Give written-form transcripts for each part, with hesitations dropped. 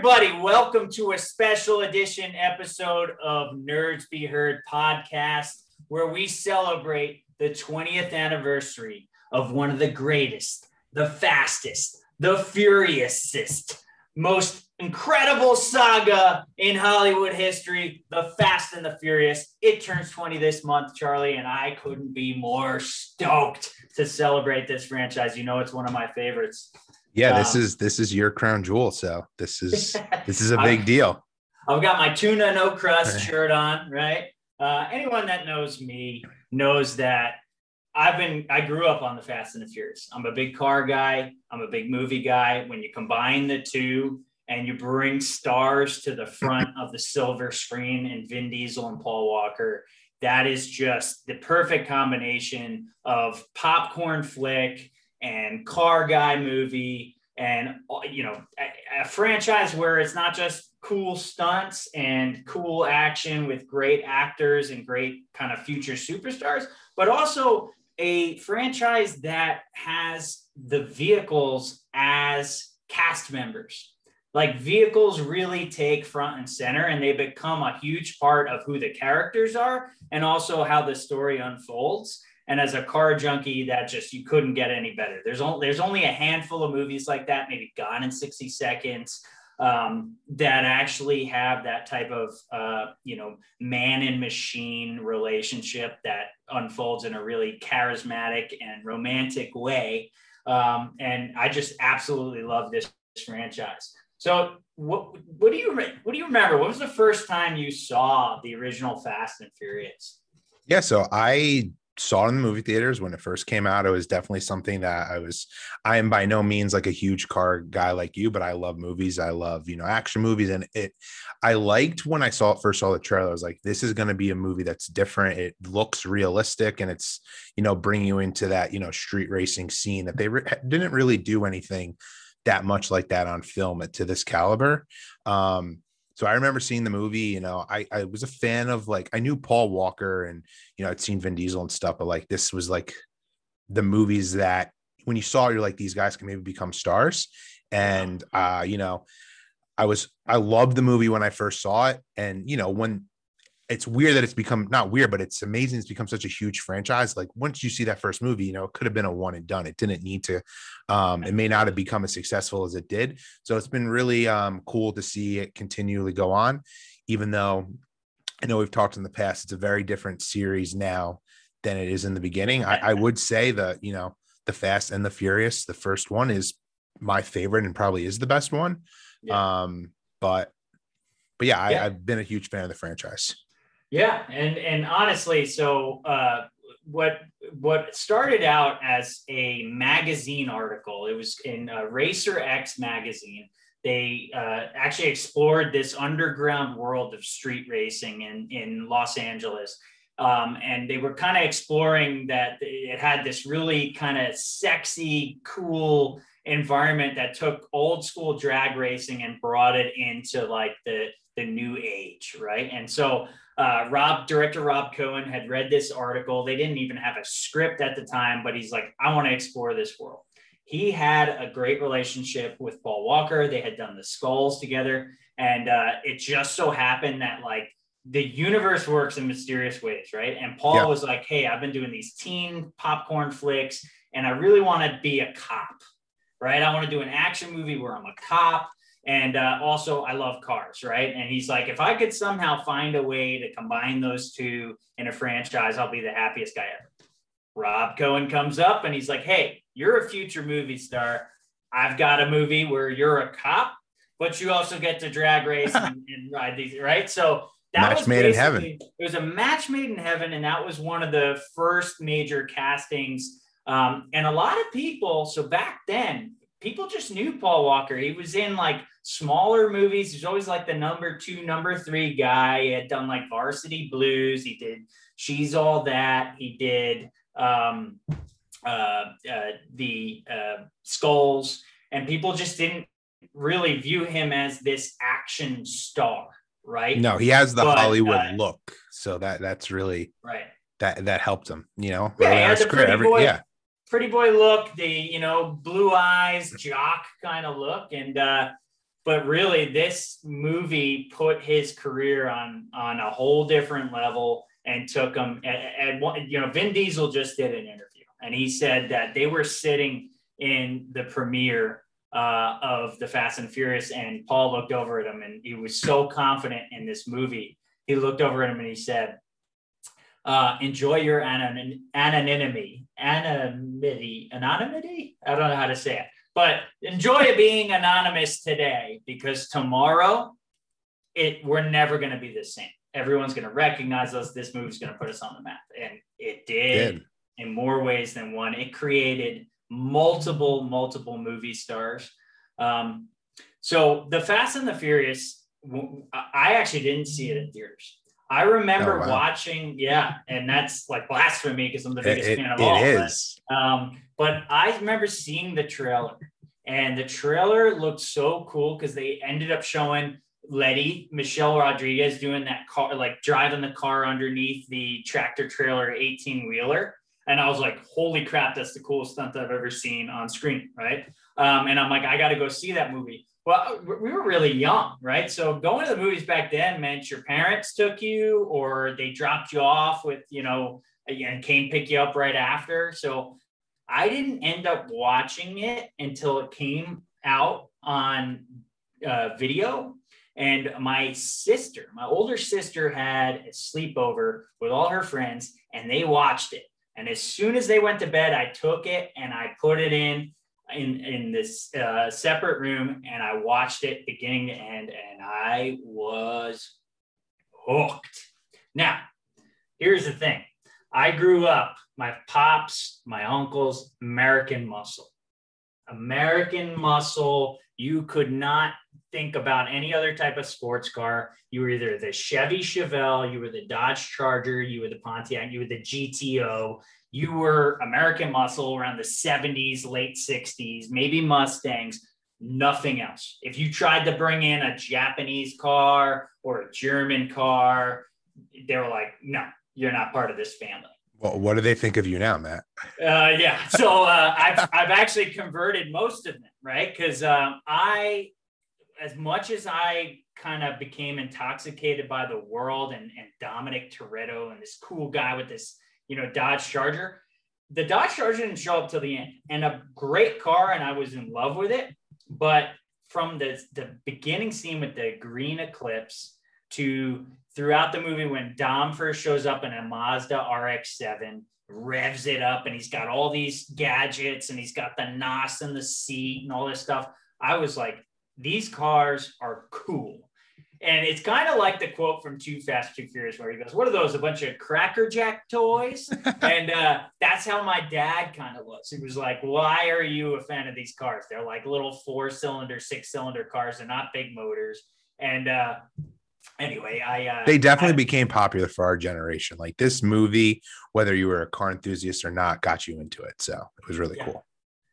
everybody. Welcome to a special edition episode of Nerds Be Heard podcast, where we celebrate the 20th anniversary of one of the greatest, the fastest, the furiousest, most incredible saga in Hollywood history, The Fast and the Furious. It turns 20 this month, Charlie, and I couldn't be more stoked to celebrate this franchise. You know, it's one of my favorites. Yeah, this is your crown jewel. So this is a big deal. I've got my tuna no crust shirt on, right? Anyone that knows me knows that I grew up on the Fast and the Furious. I'm a big car guy. I'm a big movie guy. When you combine the two and you bring stars to the front of the silver screen and Vin Diesel and Paul Walker, that is just the perfect combination of popcorn flick and car guy movie, and you know, a franchise where it's not just cool stunts and cool action with great actors and great kind of future superstars, but also a franchise that has the vehicles as cast members. Like, vehicles really take front and center, and they become a huge part of who the characters are and also how the story unfolds. And as a car junkie, that just, you couldn't get any better. There's only a handful of movies like that, maybe Gone in 60 Seconds, that actually have that type of, man and machine relationship that unfolds in a really charismatic and romantic way. And I just absolutely love this franchise. So what do you remember? What was the first time you saw the original Fast and Furious? Yeah, so I saw it in the movie theaters when it first came out. It was definitely something that I am by no means like a huge car guy like you, but I love movies. I love, action movies. And I liked when I first saw the trailer. I was like, this is going to be a movie that's different. It looks realistic, and it's, bringing you into that, street racing scene that they didn't really do anything that much like that on film to this caliber. So I remember seeing the movie, I was a fan of, like, I knew Paul Walker and, I'd seen Vin Diesel and stuff, but like, this was like the movies that when you saw, you're like, these guys can maybe become stars. And, I loved the movie when I first saw it. And, when it's weird that it's become, not weird, but it's amazing. It's become such a huge franchise. Like, once you see that first movie, it could have been a one and done. It didn't need to, it may not have become as successful as it did. So it's been really cool to see it continually go on, even though I know we've talked in the past, it's a very different series now than it is in the beginning. I would say that, the Fast and the Furious, the first one, is my favorite and probably is the best one. Yeah. But yeah, I've been a huge fan of the franchise. Yeah. And honestly, so what started out as a magazine article, it was in Racer X magazine. They actually explored this underground world of street racing in Los Angeles. And they were kind of exploring that it had this really kind of sexy, cool environment that took old school drag racing and brought it into like the new age, right? And so director Rob Cohen had read this article. They didn't even have a script at the time, but he's like, I want to explore this world. He had a great relationship with Paul Walker. They had done the Skulls together. And it just so happened that, like, the universe works in mysterious ways, right? And Paul was like, hey, I've been doing these teen popcorn flicks, and I really want to be a cop, right? I want to do an action movie where I'm a cop. And also, I love cars, right? And he's like, if I could somehow find a way to combine those two in a franchise, I'll be the happiest guy ever. Rob Cohen comes up and he's like, hey, you're a future movie star. I've got a movie where you're a cop, but you also get to drag race and ride these, right? So that was made in heaven. It was a match made in heaven, and that was one of the first major castings. And a lot of people, so back then, people just knew Paul Walker. He was in like smaller movies. He's always like the number 2, number 3 guy. He had done like Varsity Blues. He did She's All That. He did the Skulls. And people just didn't really view him as this action star, right? No, he has the Hollywood look. So that's really right. That helped him, Yeah, he had the pretty boy look, the blue eyes, jock kind of look. And but really this movie put his career on a whole different level and took him at one, Vin Diesel just did an interview and he said that they were sitting in the premiere of the Fast and Furious, and Paul looked over at him and he was so confident in this movie. He looked over at him and he said, enjoy your anonymity. I don't know how to say it, but enjoy being anonymous today, because tomorrow we're never going to be the same. Everyone's going to recognize us. This movie's going to put us on the map. And it did in more ways than one. It created multiple movie stars. So the Fast and the Furious, I actually didn't see it in theaters. I remember watching, and that's like blasphemy because I'm the biggest fan of all. It is. But I remember seeing the trailer, and the trailer looked so cool because they ended up showing Letty, Michelle Rodriguez, doing that car, like driving the car underneath the tractor trailer 18-wheeler. And I was like, holy crap, that's the coolest stunt I've ever seen on screen, right? And I'm like, I got to go see that movie. Well, we were really young, right? So going to the movies back then meant your parents took you or they dropped you off with, and came pick you up right after. So I didn't end up watching it until it came out on video. And my older sister had a sleepover with all her friends and they watched it. And as soon as they went to bed, I took it and I put it in this separate room and I watched it beginning to end and I was hooked. Now, here's the thing. I grew up, my pops, my uncles, American Muscle. American Muscle, you could not think about any other type of sports car. You were either the Chevy Chevelle, you were the Dodge Charger, you were the Pontiac, you were the GTO, you were American Muscle around the 70s, late 60s, maybe Mustangs, nothing else. If you tried to bring in a Japanese car or a German car, they were like, no, you're not part of this family. Well, what do they think of you now, Matt? So I've actually converted most of them, right? Because as much as I kind of became intoxicated by the world and Dominic Toretto and this cool guy with this, Dodge Charger, the Dodge Charger didn't show up till the end, and a great car, and I was in love with it. But from the beginning scene with the green Eclipse to throughout the movie when Dom first shows up in a Mazda RX-7, revs it up, and he's got all these gadgets, and he's got the NOS in the seat and all this stuff, I was like, these cars are cool. And it's kind of like the quote from Too Fast, Too Furious, where he goes, what are those, a bunch of Cracker Jack toys? And that's how my dad kind of was. He was like, why are you a fan of these cars? They're like little 4-cylinder, 6-cylinder cars. They're not big motors. And anyway, they definitely became popular for our generation. Like this movie, whether you were a car enthusiast or not, got you into it. So it was really cool.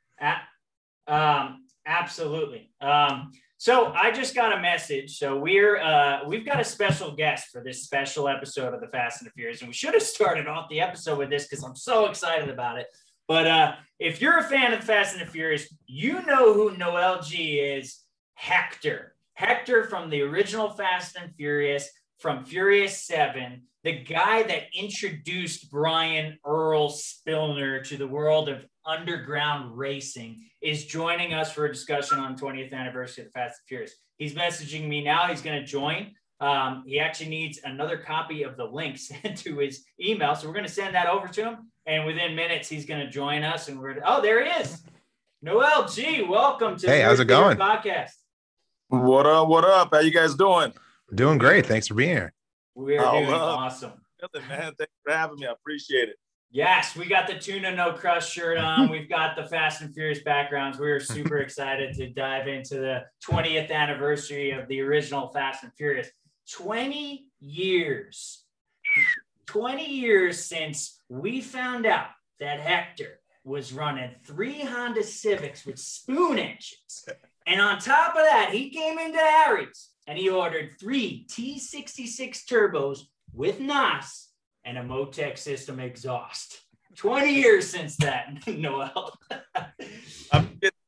Absolutely. So I just got a message. So we've got a special guest for this special episode of the Fast and the Furious, and we should have started off the episode with this because I'm so excited about it. But if you're a fan of the Fast and the Furious, you know who Noel G is. Hector from the original Fast and Furious, from Furious 7, the guy that introduced Brian Earl Spillner to the world of underground racing, is joining us for a discussion on 20th anniversary of the Fast and Furious. He's messaging me now. He's going to join. He actually needs another copy of the link sent to his email. So we're going to send that over to him. And within minutes, he's going to join us. And there he is. Noel G, welcome to how's it going? Podcast. What up? What up? How you guys doing? Doing great. Thanks for being here. We are doing awesome. Nothing, man. Thanks for having me. I appreciate it. Yes, we got the Tuna No Crust shirt on. We've got the Fast and Furious backgrounds. We are super excited to dive into the 20th anniversary of the original Fast and Furious. 20 years. 20 years since we found out that Hector was running 3 Honda Civics with spoon engines. And on top of that, he came into Harry's and he ordered 3 T66 turbos with NOS and a Motec system exhaust. 20 years since that, Noel.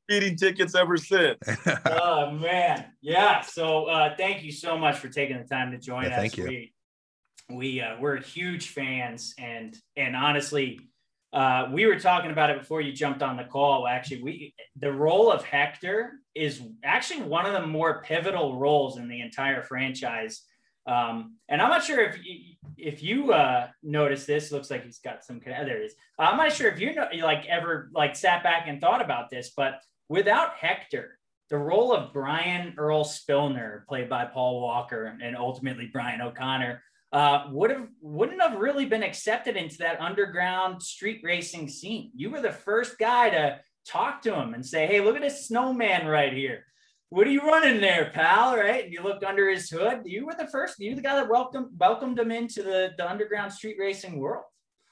speeding tickets ever since. Oh man, yeah. So thank you so much for taking the time to join us. Thank you. We're huge fans, and honestly, we were talking about it before you jumped on the call. Actually, the role of Hector is actually one of the more pivotal roles in the entire franchise. And I'm not sure if you noticed this. Looks like he's got some. There it is. I'm not sure if you know, like ever like sat back and thought about this, but without Hector, the role of Brian Earl Spillner, played by Paul Walker, and ultimately Brian O'Connor, wouldn't have really been accepted into that underground street racing scene. You were the first guy to talk to him and say, "Hey, look at this snowman right here. What are you running there, pal?" Right? And you looked under his hood. You were the first. You were the guy that welcomed him into the underground street racing world.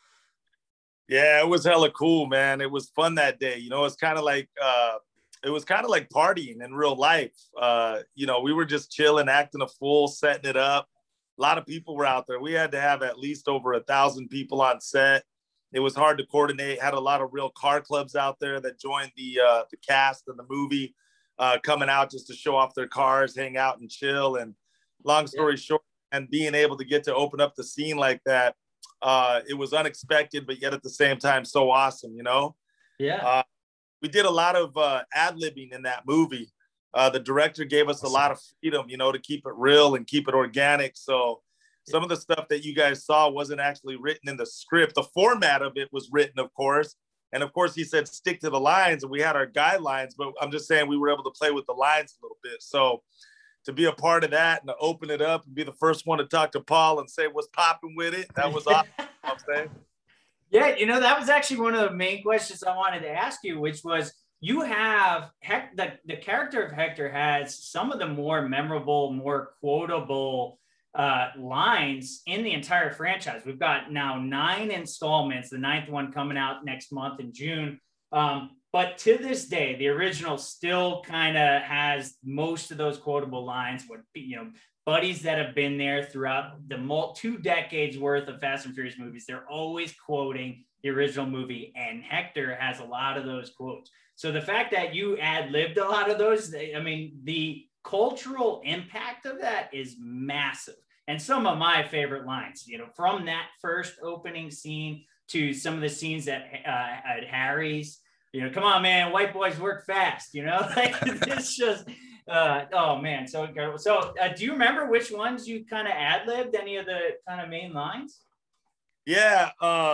Yeah, it was hella cool, man. It was fun that day. You know, it's kind of like partying in real life. You know, we were just chilling, acting a fool, setting it up. A lot of people were out there. We had to have at least over 1,000 people on set. It was hard to coordinate. Had a lot of real car clubs out there that joined the cast of the movie, coming out just to show off their cars, hang out and chill. And long story short, and being able to get to open up the scene like that, it was unexpected, but yet at the same time, so awesome, you know? Yeah. We did a lot of ad-libbing in that movie. The director gave us a lot of freedom, you know, to keep it real and keep it organic. So some of the stuff that you guys saw wasn't actually written in the script. The format of it was written, of course. And of course, he said, stick to the lines, and we had our guidelines, but I'm just saying we were able to play with the lines a little bit. So to be a part of that and to open it up and be the first one to talk to Paul and say what's popping with it, that was awesome. You know what I'm saying? Yeah, you know, that was actually one of the main questions I wanted to ask you, which was, you have the character of Hector has some of the more memorable, more quotable lines in the entire franchise. We've got now 9 installments, the 9th one coming out next month in June. But to this day, the original still kind of has most of those quotable lines. What, you know, buddies that have been there throughout the 2 decades worth of Fast and Furious movies, they're always quoting the original movie, and Hector has a lot of those quotes. So the fact that you ad-libbed a lot of those, I mean, the cultural impact of that is massive. And some of my favorite lines, you know, from that first opening scene to some of the scenes at Harry's, you know, come on, man, white boys work fast, you know, like it's just, oh man. So do you remember which ones you kind of ad-libbed, any of the kind of main lines? Yeah.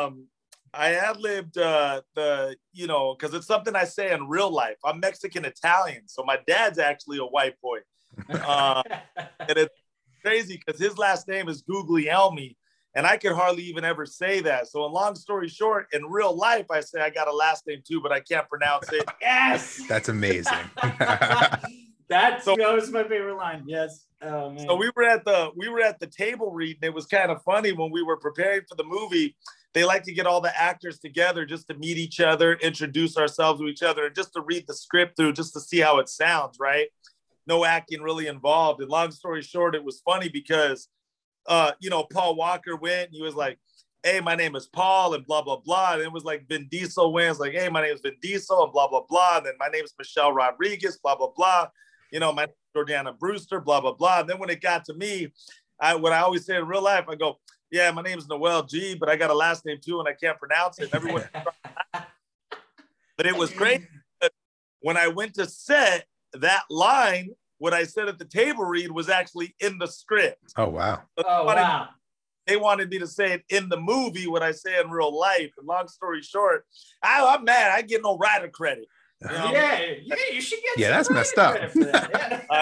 I ad-libbed you know, because it's something I say in real life. I'm Mexican Italian, so my dad's actually a white boy. And it's crazy because his last name is Guglielmi, and I could hardly even ever say that. So, in long story short, in real life, I say I got a last name too, but I can't pronounce it. Yes, That's amazing. that was my favorite line. Yes. Oh man. So we were at the table reading. It was kind of funny when we were preparing for the movie. They like to get all the actors together just to meet each other, introduce ourselves to each other, and just to read the script through, just to see how it sounds, right? No acting really involved. And long story short, it was funny because, you know, Paul Walker went and he was like, "Hey, my name is Paul," and blah, blah, blah. And it was like Vin Diesel wins, like, "Hey, my name is Vin Diesel," and blah, blah, blah. And then my name is Michelle Rodriguez, blah, blah, blah. You know, my name is Jordana Brewster, blah, blah, blah. And then when it got to me, what I always say in real life, I go, "Yeah, my name is Noel G, but I got a last name too, and I can't pronounce it." And everyone, but it was crazy. When I went to set, that line, what I said at the table read, was actually in the script. Oh, wow. Wow. They wanted me to say it in the movie, what I say in real life. And long story short, I'm mad. I get no writer credit. You know? Yeah, you should get. Yeah, that's messed up. That. Yeah.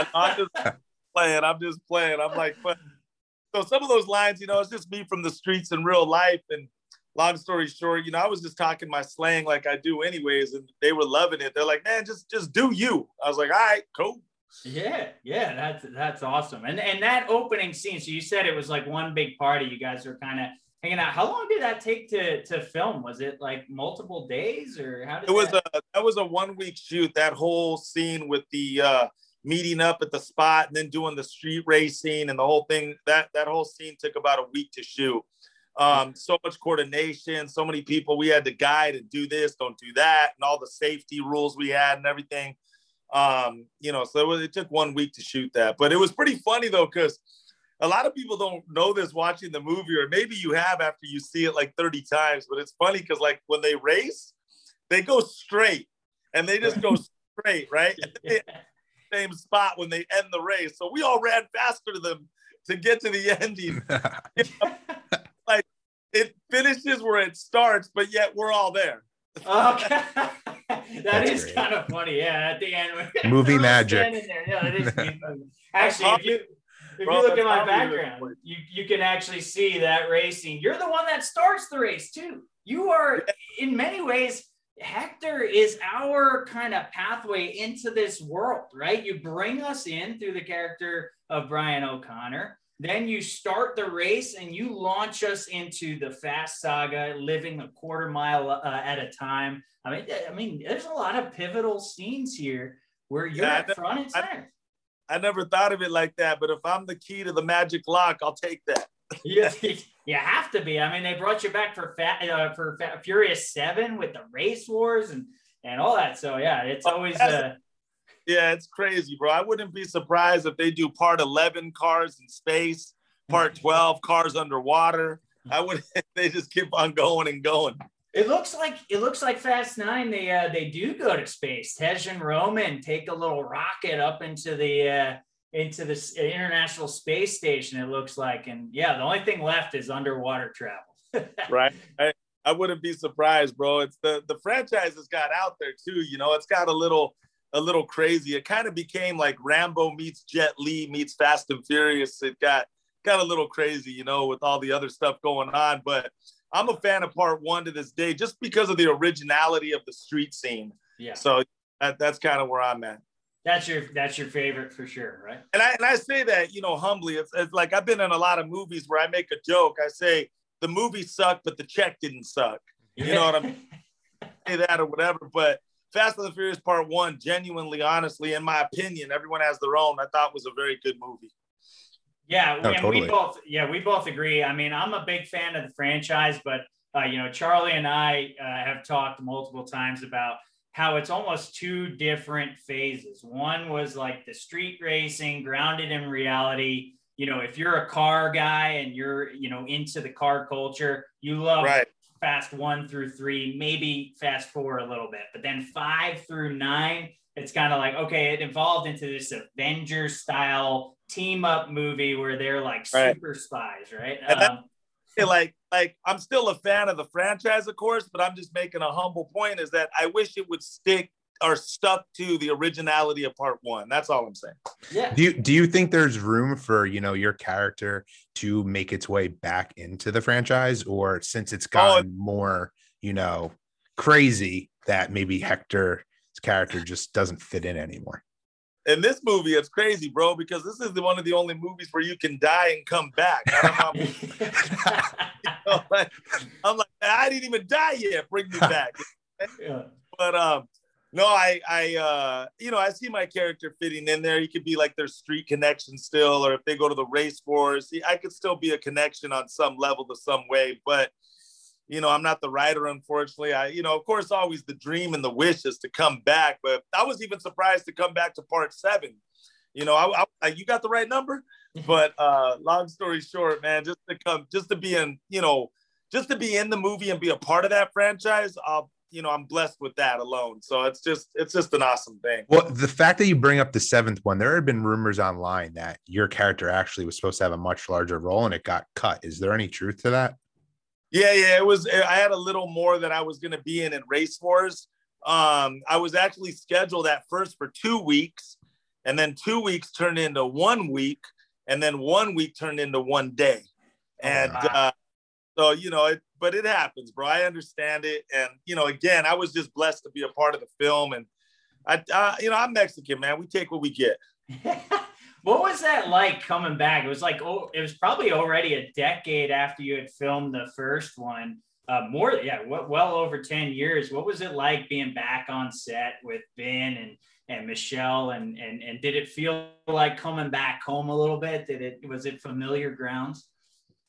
I'm just playing. I'm like, but so some of those lines, you know, it's just me from the streets in real life. And long story short, you know, I was just talking my slang like I do anyways, and they were loving it. They're like, "Man, just do you." I was like, "All right, cool." Yeah, that's awesome. And that opening scene, so you said it was like one big party. You guys were kind of hanging out. How long did that take to film? Was it like multiple days, or how did that was a 1-week shoot? That whole scene with the meeting up at the spot and then doing the street racing and the whole thing, that whole scene took about a week to shoot. So much coordination, so many people we had to guide and do this, don't do that, and all the safety rules we had and everything. So it took 1 week to shoot that, but it was pretty funny though, because a lot of people don't know this watching the movie, or maybe you have after you see it like 30 times, but it's funny because like when they race, they go straight and they just go straight, right? Same spot when they end the race. So we all ran faster to them to get to the ending. Like it finishes where it starts, but yet we're all there. Okay. That's is great. kind of funny. Yeah, at the end. Movie magic. Yeah, it is funny. Actually, if you look at my background, you can actually see that racing. You're the one that starts the race too. You are, in many ways, Hector is our kind of pathway into this world, right? You bring us in through the character of Brian O'Connor. Then you start the race and you launch us into the Fast Saga, living a quarter mile at a time. I mean, there's a lot of pivotal scenes here where you're at front and center. I never thought of it like that, but if I'm the key to the magic lock, I'll take that. you have to be. I mean, they brought you back for Furious 7 with the race wars and all that. So yeah, it's always yeah, it's crazy, bro. I wouldn't be surprised if they do part 11 cars in space, part 12 cars underwater. They just keep on going and going. It looks like Fast 9. They do go to space. Tej and Roman take a little rocket up into the International Space Station. It looks like, and yeah, the only thing left is underwater travel. Right. I wouldn't be surprised, bro. It's the franchise has got out there too. You know, it's got a little crazy. It kind of became like Rambo meets Jet Li meets Fast and Furious. It got a little crazy, you know, with all the other stuff going on. But I'm a fan of part 1 to this day, just because of the originality of the street scene. Yeah. So that's kind of where I'm at. That's your favorite for sure, right? And I say that, you know, humbly. It's like I've been in a lot of movies where I make a joke. I say the movie sucked, but the check didn't suck. You know what I mean? Say that or whatever. But Fast and the Furious Part 1, genuinely, honestly, in my opinion, everyone has their own, I thought was a very good movie. Yeah, no, totally. we both agree. I mean, I'm a big fan of the franchise, but Charlie and I have talked multiple times about how it's almost two different phases. One was like the street racing, grounded in reality. You know, if you're a car guy and you're, into the car culture, you love Fast 1 through 3, maybe Fast 4 a little bit, but then 5 through 9, it's kind of like, okay, it evolved into this Avengers style team up movie where they're like super spies, right? Like I'm still a fan of the franchise, of course, but I'm just making a humble point is that I wish it would stuck to the originality of part 1. That's all I'm saying. Yeah. Do you think there's room for, your character to make its way back into the franchise, or since it's gotten more, crazy, that maybe Hector's character just doesn't fit in anymore? In this movie, it's crazy, bro, because this is one of the only movies where you can die and come back. I'm like, I didn't even die yet. Bring me back. Yeah. But no, I see my character fitting in there. He could be like their street connection still, or if they go to the race wars, I could still be a connection on some level to some way. But I'm not the writer, unfortunately. Of course, always the dream and the wish is to come back. But I was even surprised to come back to part 7. You got the right number. But long story short, man, just to be in the movie and be a part of that franchise, I'm blessed with that alone. So it's just an awesome thing. Well, the fact that you bring up the 7th one, there had been rumors online that your character actually was supposed to have a much larger role and it got cut. Is there any truth to that? Yeah, it was. I had a little more that I was going to be in Race Wars. I was actually scheduled at first for 2 weeks, and then 2 weeks turned into 1 week, and then 1 week turned into 1 day. And so, but it happens, bro. I understand it. And, again, I was just blessed to be a part of the film. And I'm Mexican, man. We take what we get. What was that like coming back? It was like, it was probably already a decade after you had filmed the first one. Well over 10 years. What was it like being back on set with Ben and Michelle? And did it feel like coming back home a little bit? Was it familiar grounds?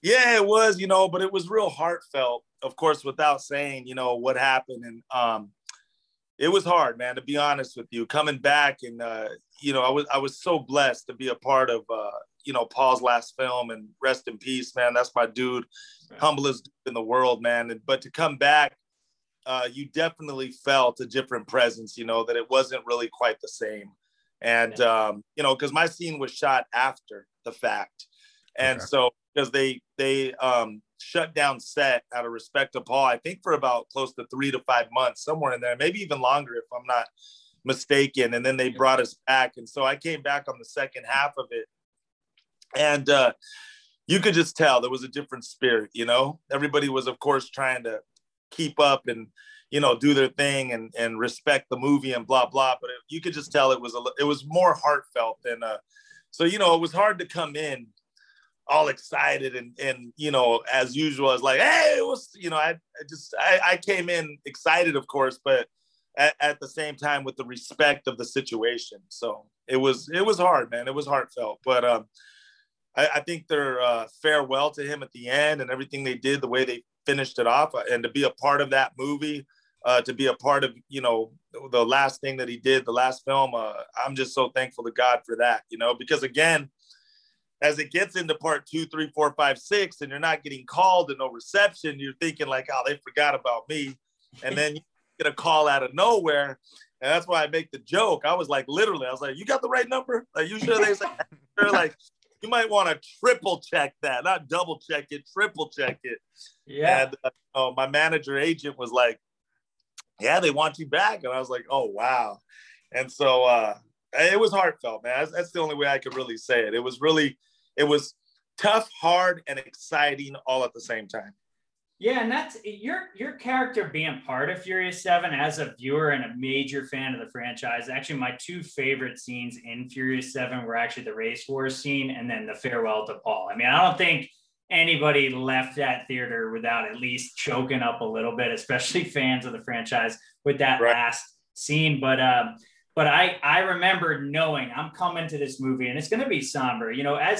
Yeah, it was, but it was real heartfelt, of course, without saying, what happened. And it was hard, man, to be honest with you, coming back. And, I was so blessed to be a part of, Paul's last film, and rest in peace, man. That's my dude, humblest dude in the world, man. But to come back, you definitely felt a different presence, that it wasn't really quite the same. And, because my scene was shot after the fact. And so, because they shut down set out of respect to Paul, I think for about close to 3 to 5 months, somewhere in there, maybe even longer if I'm not mistaken. And then they brought us back. And so I came back on the second half of it. And you could just tell there was a different spirit, Everybody was, of course, trying to keep up and, do their thing and respect the movie and blah, blah. But you could just tell it was more heartfelt than, so, it was hard to come in all excited and as usual, I was like, hey, it was, I came in excited, of course, but at the same time with the respect of the situation. So it was hard, man. It was heartfelt, but I think their farewell to him at the end and everything they did, the way they finished it off, and to be a part of that movie, to be a part of, the last thing that he did, the last film, I'm just so thankful to God for that, because again, as it gets into part 2, 3, 4, 5, 6, and you're not getting called and no reception, you're thinking like, oh, they forgot about me. And then you get a call out of nowhere. And that's why I make the joke. I was like, literally, I was like, you got the right number? Like, you sure? They say, sure, like, you might want to triple check that, not double check it, triple check it. Yeah. And my manager agent was like, yeah, they want you back. And I was like, oh, wow. And so it was heartfelt, man. That's the only way I could really say it. It was tough, hard, and exciting all at the same time. Yeah, and that's your character being part of Furious 7 as a viewer and a major fan of the franchise. Actually, my 2 favorite scenes in Furious 7 were actually the race war scene and then the farewell to Paul. I mean, I don't think anybody left that theater without at least choking up a little bit, especially fans of the franchise with that last scene. But I remember knowing I'm coming to this movie and it's going to be somber,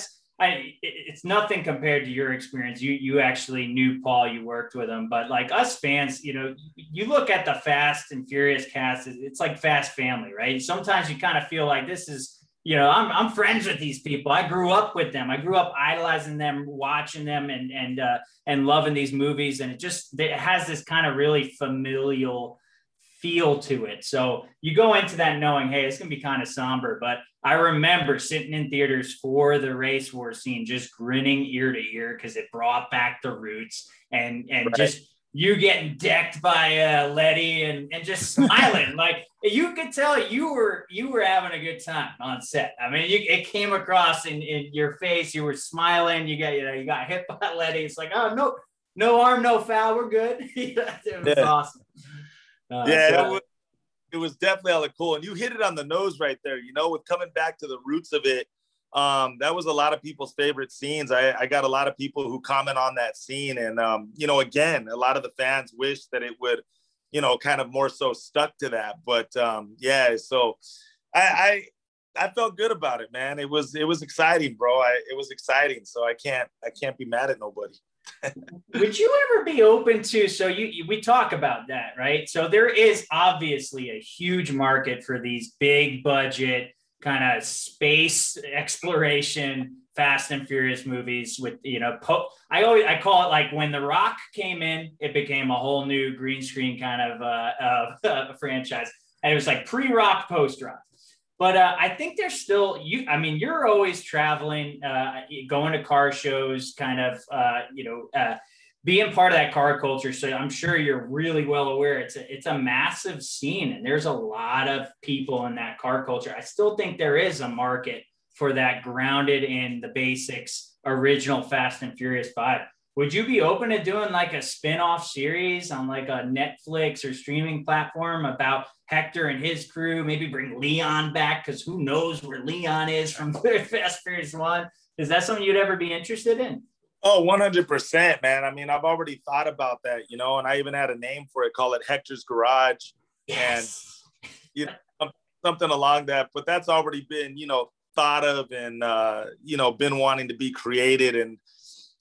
it's nothing compared to your experience. You actually knew Paul, you worked with him, but like us fans, you look at the Fast and Furious cast, it's like Fast family, right? Sometimes you kind of feel like this is, I'm friends with these people. I grew up with them. I grew up idolizing them, watching them and loving these movies. And it has this kind of really familial feel to it. So you go into that knowing, hey, it's going to be kind of somber, but I remember sitting in theaters for the race war scene, just grinning ear to ear because it brought back the roots and just you getting decked by Letty and just smiling. Like you could tell you were having a good time on set. I mean, it came across in your face. You were smiling. You got hit by Letty. It's like, oh, no harm, no foul. We're good. It was awesome. It was definitely hella cool. And you hit it on the nose right there, with coming back to the roots of it. That was a lot of people's favorite scenes. I got a lot of people who comment on that scene. And, again, a lot of the fans wish that it would, kind of more so stuck to that. But so I felt good about it, man. It was exciting, bro. It was exciting. So I can't be mad at nobody. Would you ever be open to, so we talk about that, right? So there is obviously a huge market for these big budget kind of space exploration Fast and Furious movies with, I call it like when The Rock came in, it became a whole new green screen kind of franchise. And it was like pre-Rock, post-Rock. But I think there's still you're always traveling, going to car shows, kind of, being part of that car culture. So I'm sure you're really well aware it's a massive scene and there's a lot of people in that car culture. I still think there is a market for that grounded in the basics, original Fast and Furious 5. Would you be open to doing like a spin-off series on like a Netflix or streaming platform about Hector and his crew? Maybe bring Leon back because who knows where Leon is from Fast Furious 1. Is that something you'd ever be interested in? Oh, 100%, man. I mean, I've already thought about that, and I even had a name for it, call it Hector's Garage. Yes. And, something along that. But that's already been, thought of and, been wanting to be created. And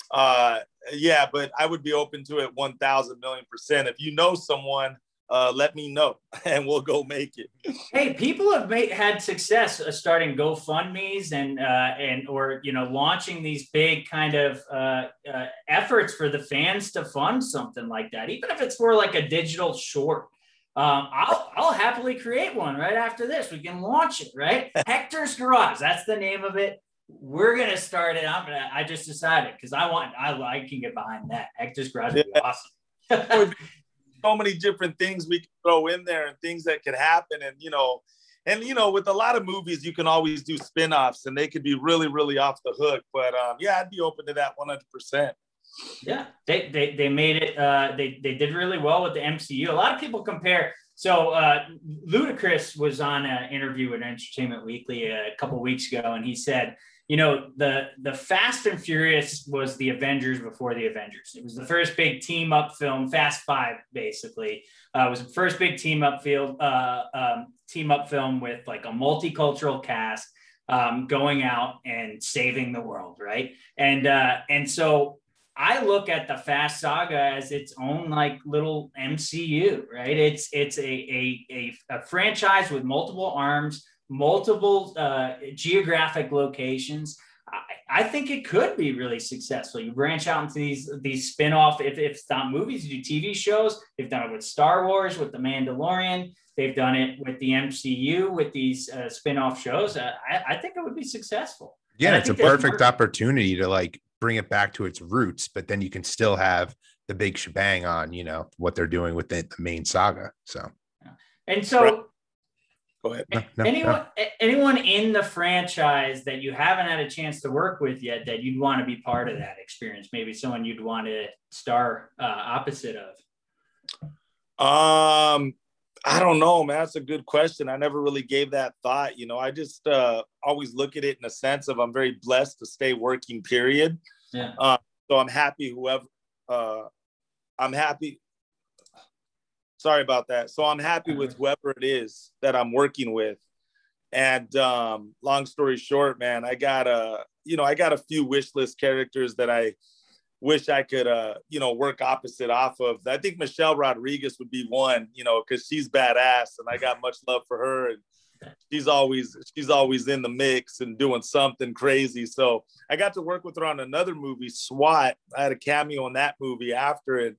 Yeah, but I would be open to it 1,000,000,000%. If you know someone, let me know and we'll go make it. Hey, people have had success starting GoFundMe's and or launching these big kind of efforts for the fans to fund something like that, even if it's for like a digital short. I'll happily create one right after this. We can launch it, right? Hector's Garage. That's the name of it. We're gonna start it. I just decided because I can get behind that. Hector's Garage would be awesome. So many different things we can throw in there and things that could happen, and with a lot of movies you can always do spin-offs and they could be really, really off the hook. But yeah, I'd be open to that 100%. Yeah, they made it. They did really well with the MCU. A lot of people compare. So Ludacris was on an interview with Entertainment Weekly a couple weeks ago, and he said, the Fast and Furious was the Avengers before the Avengers. It was the first big team up film, Fast Five, basically. It was the first big team up film with like a multicultural cast going out and saving the world, right? And so I look at the Fast saga as its own like little MCU, right? It's a franchise with multiple arms, multiple geographic locations. I think it could be really successful. You branch out into these spin-off, if it's not movies, you do TV shows. They've done it with Star Wars, with The Mandalorian. They've done it with the MCU, with these spin-off shows. I think it would be successful. Yeah, it's a perfect opportunity to like bring it back to its roots, but then you can still have the big shebang on, what they're doing with the main saga. So, and so go ahead. Anyone in the franchise that you haven't had a chance to work with yet that you'd want to be part of that experience? Maybe someone you'd want to star opposite of. I don't know, man. That's a good question. I never really gave that thought. I just always look at it in a sense of I'm very blessed to stay working, period. Yeah. So I'm happy sorry about that. So I'm happy with whoever it is that I'm working with. And long story short, man, I got a few wish list characters that I wish I could, work opposite off of. I think Michelle Rodriguez would be one, because she's badass and I got much love for her. And she's always in the mix and doing something crazy. So I got to work with her on another movie, SWAT. I had a cameo in that movie after it,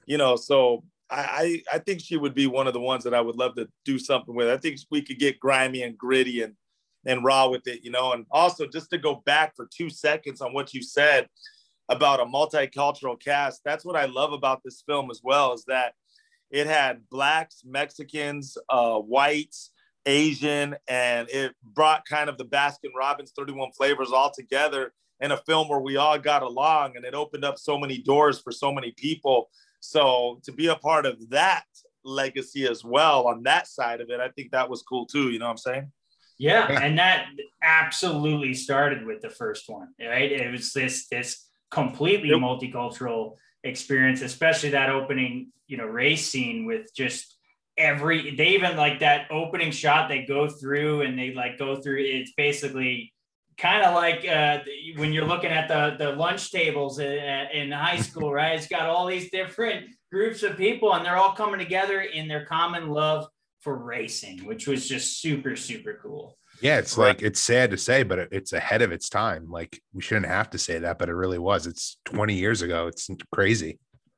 so I think she would be one of the ones that I would love to do something with. I think we could get grimy and gritty and raw with it, and also just to go back for 2 seconds on what you said about a multicultural cast. That's what I love about this film as well, is that it had Blacks, Mexicans, whites, Asian, and it brought kind of the Baskin Robbins 31 flavors all together in a film where we all got along, and it opened up so many doors for so many people. So to be a part of that legacy as well on that side of it, I think that was cool too. You know what I'm saying? Yeah. And that absolutely started with the first one, right? It was this completely multicultural experience, especially that opening, race scene with just they even like that opening shot, they go through and they like go through. It's basically kind of like when you're looking at the lunch tables in high school, right? It's got all these different groups of people and they're all coming together in their common love for racing, which was just super, super cool. Yeah, it's like, it's sad to say, but it's ahead of its time. Like, we shouldn't have to say that, but it really was. It's 20 years ago. It's crazy.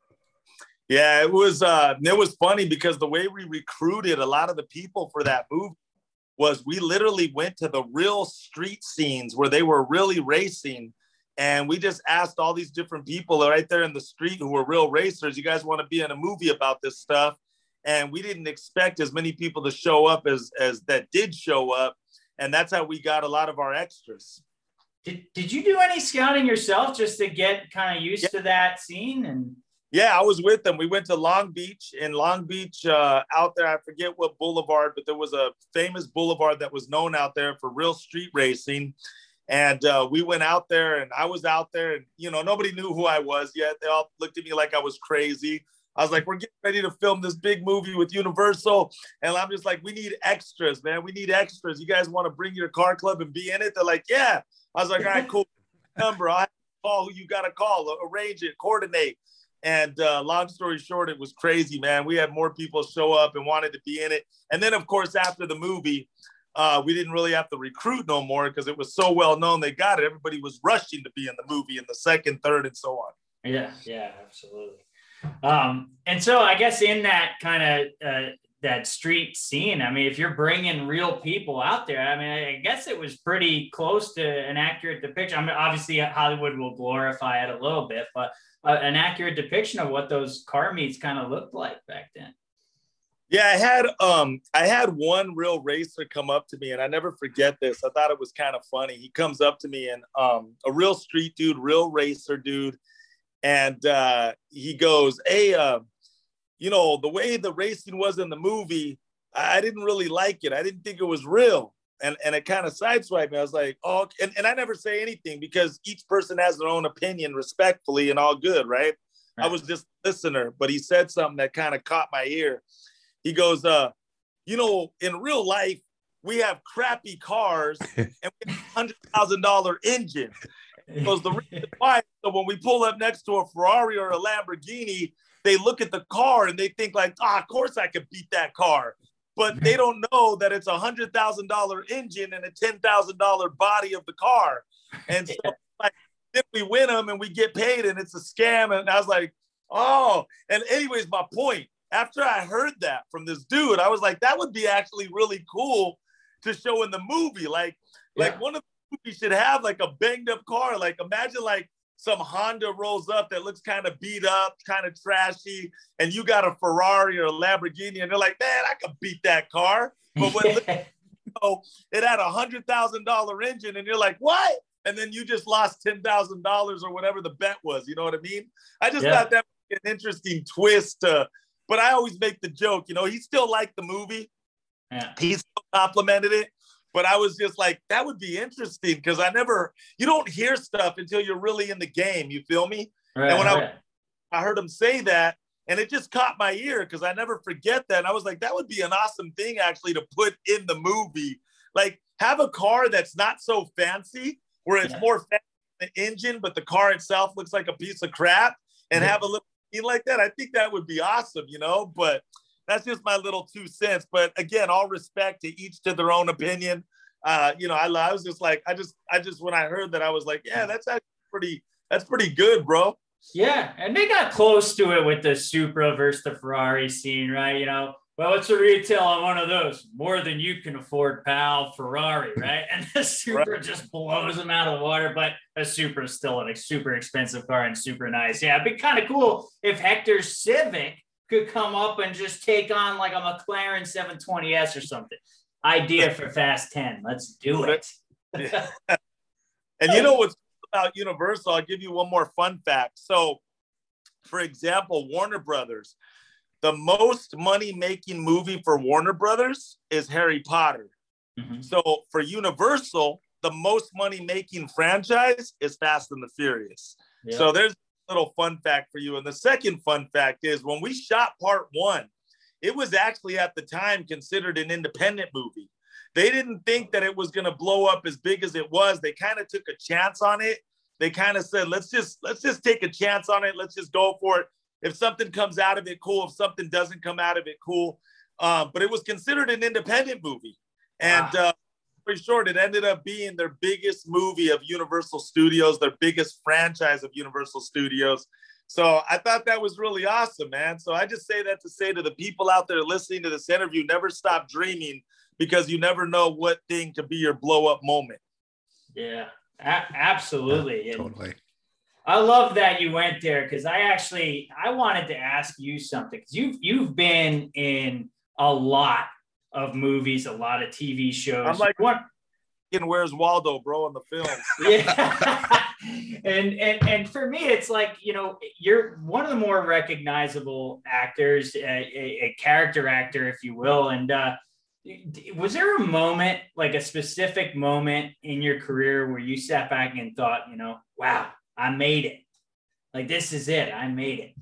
Yeah, it was funny because the way we recruited a lot of the people for that movie was we literally went to the real street scenes where they were really racing. And we just asked all these different people right there in the street who were real racers, you guys want to be in a movie about this stuff? And we didn't expect as many people to show up as that did show up. And that's how we got a lot of our extras. Did you do any scouting yourself just to get kind of used to that scene? And yeah, I was with them. We went to Long Beach. In Long Beach, out there, I forget what boulevard, but there was a famous boulevard that was known out there for real street racing. And we went out there, and I was out there, and nobody knew who I was yet. They all looked at me like I was crazy. I was like, we're getting ready to film this big movie with Universal. And I'm just like, we need extras, man. We need extras. You guys want to bring your car club and be in it? They're like, yeah. I was like, all right, cool. Number. I'll have call who you got to call, arrange it, coordinate. And long story short, it was crazy, man. We had more people show up and wanted to be in it. And then, of course, after the movie, we didn't really have to recruit no more because it was so well known. They got it. Everybody was rushing to be in the movie in the second, third, and so on. Yeah, absolutely. And so I guess in that kind of that street scene, I mean, if you're bringing real people out there, I mean, I guess it was pretty close to an accurate depiction. I mean, obviously Hollywood will glorify it a little bit, but an accurate depiction of what those car meets kind of looked like back then. Yeah, I had one real racer come up to me, and I never forget this. I thought it was kind of funny. He comes up to me, and a real street dude, real racer dude, and he goes, "Hey, you know, the way the racing was in the movie, I didn't really like it. I didn't think it was real." And it kind of sideswiped me. I was like, "Oh," and I never say anything because each person has their own opinion respectfully and all good, right? I was just a listener, but he said something that kind of caught my ear. He goes, you know, in real life, we have crappy cars and we have $100,000 engine. He goes, the reason why, so when we pull up next to a Ferrari or a Lamborghini, they look at the car and they think like, of course I could beat that car. But they don't know that it's $100,000 engine and a $10,000 body of the car. And so like, then we win them and we get paid and it's a scam. And I was like, oh, and anyways, my point, after I heard that from this dude, I was like, that would be actually really cool to show in the movie. Like one of the movies should have like a banged up car. Like imagine like some Honda rolls up that looks kind of beat up, kind of trashy, and you got a Ferrari or a Lamborghini, and they're like, man, I could beat that car. But when it had $100,000 engine, and you're like, what? And then you just lost $10,000 or whatever the bet was. You know what I mean? I just thought that was an interesting twist. But I always make the joke, you know, he still liked the movie. Yeah. He still complimented it. But I was just like, that would be interesting because you don't hear stuff until you're really in the game. You feel me? Right, and when I heard him say that, and it just caught my ear because I never forget that. And I was like, that would be an awesome thing actually to put in the movie. Like have a car that's not so fancy, where it's more fancy than the engine, but the car itself looks like a piece of crap, and have a little scene like that. I think that would be awesome, you know, but that's just my little 2 cents. But again, all respect to each to their own opinion. You know, I was just like, I just when I heard that, I was like, yeah, that's actually pretty good, bro. Yeah, and they got close to it with the Supra versus the Ferrari scene, right? You know, well, what's the retail on one of those? More than you can afford, pal. Ferrari, right? And the Supra just blows them out of the water, but a Supra is still a super expensive car and super nice. Yeah, it'd be kind of cool if Hector's Civic could come up and just take on like a McLaren 720S or something. Idea for Fast 10. Let's do it. Yeah. And you know what's about Universal? I'll give you one more fun fact. So, for example, Warner Brothers, the most money-making movie for Warner Brothers is Harry Potter. Mm-hmm. So for Universal, the most money-making franchise is Fast and the Furious. Yeah. So there's little fun fact for you. And the second fun fact is when we shot part 1, it was actually at the time considered an independent movie. They didn't think that it was going to blow up as big as it was. They kind of took a chance on it. They kind of said, let's just take a chance on it. Let's just go for it. If something comes out of it, cool. If something doesn't come out of it, cool. But it was considered an independent movie. And pretty short, it ended up being their biggest movie of Universal Studios, their biggest franchise of Universal Studios. So I thought that was really awesome, man. So I just say that to say to the people out there listening to this interview, never stop dreaming because you never know what thing could be your blow up moment. Yeah, absolutely. Yeah, totally. I love that you went there because I wanted to ask you something because you've been in a lot of movies, a lot of TV shows. I'm like, what? Where's Waldo, bro, in the films? Yeah. and for me, it's like, you know, you're one of the more recognizable actors, a character actor, if you will. And was there a moment, like a specific moment in your career where you sat back and thought, you know, wow, I made it. Like, this is it. I made it.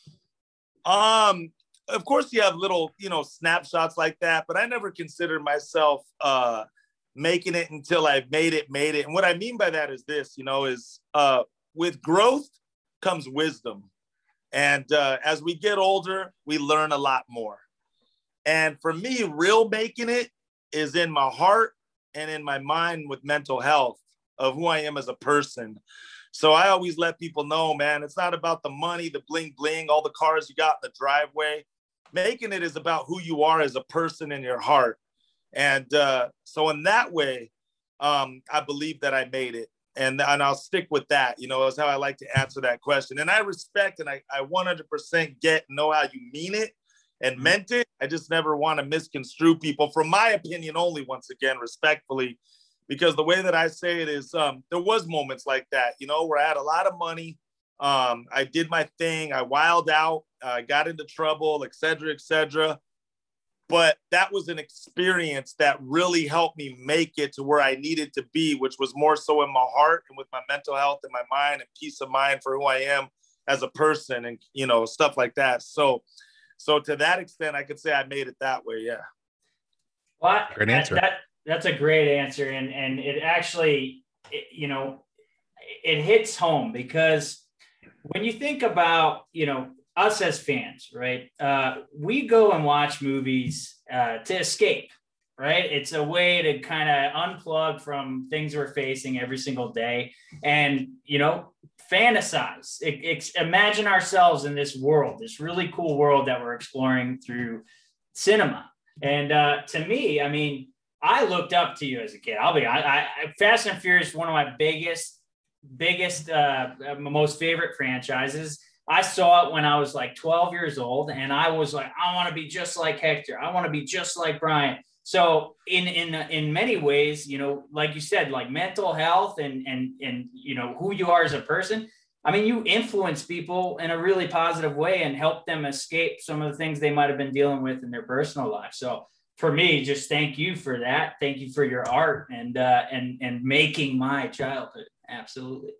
Of course you have little, you know, snapshots like that, but I never considered myself making it until I've made it. And what I mean by that is this, you know, is with growth comes wisdom. And as we get older, we learn a lot more. And for me, real making it is in my heart and in my mind with mental health of who I am as a person. So I always let people know, man, it's not about the money, the bling bling, all the cars you got in the driveway. Making it is about who you are as a person in your heart. And so in that way, I believe that I made it. And I'll stick with that, you know, is how I like to answer that question. And I respect and I 100% get and know how you mean it and meant it. I just never want to misconstrue people, from my opinion only, once again, respectfully, because the way that I say it is there was moments like that, you know, where I had a lot of money. I did my thing. I wilded out, got into trouble, et cetera, et cetera. But that was an experience that really helped me make it to where I needed to be, which was more so in my heart and with my mental health and my mind and peace of mind for who I am as a person and, you know, stuff like that. So to that extent, I could say I made it that way. Yeah. Well, great answer. That's a great answer. And it actually, you know, it hits home because when you think about, you know, us as fans, right? We go and watch movies to escape, right? It's a way to kind of unplug from things we're facing every single day and, you know, fantasize, imagine ourselves in this world, this really cool world that we're exploring through cinema. And to me, I mean, I looked up to you as a kid. I Fast and Furious, one of my biggest, most favorite franchises. I saw it when I was like 12 years old, and I was like, I want to be just like Hector. I want to be just like Brian. So in many ways, you know, like you said, like mental health and you know who you are as a person. I mean, you influence people in a really positive way and help them escape some of the things they might have been dealing with in their personal life. So for me, just thank you for that. Thank you for your art and making my childhood. Absolutely.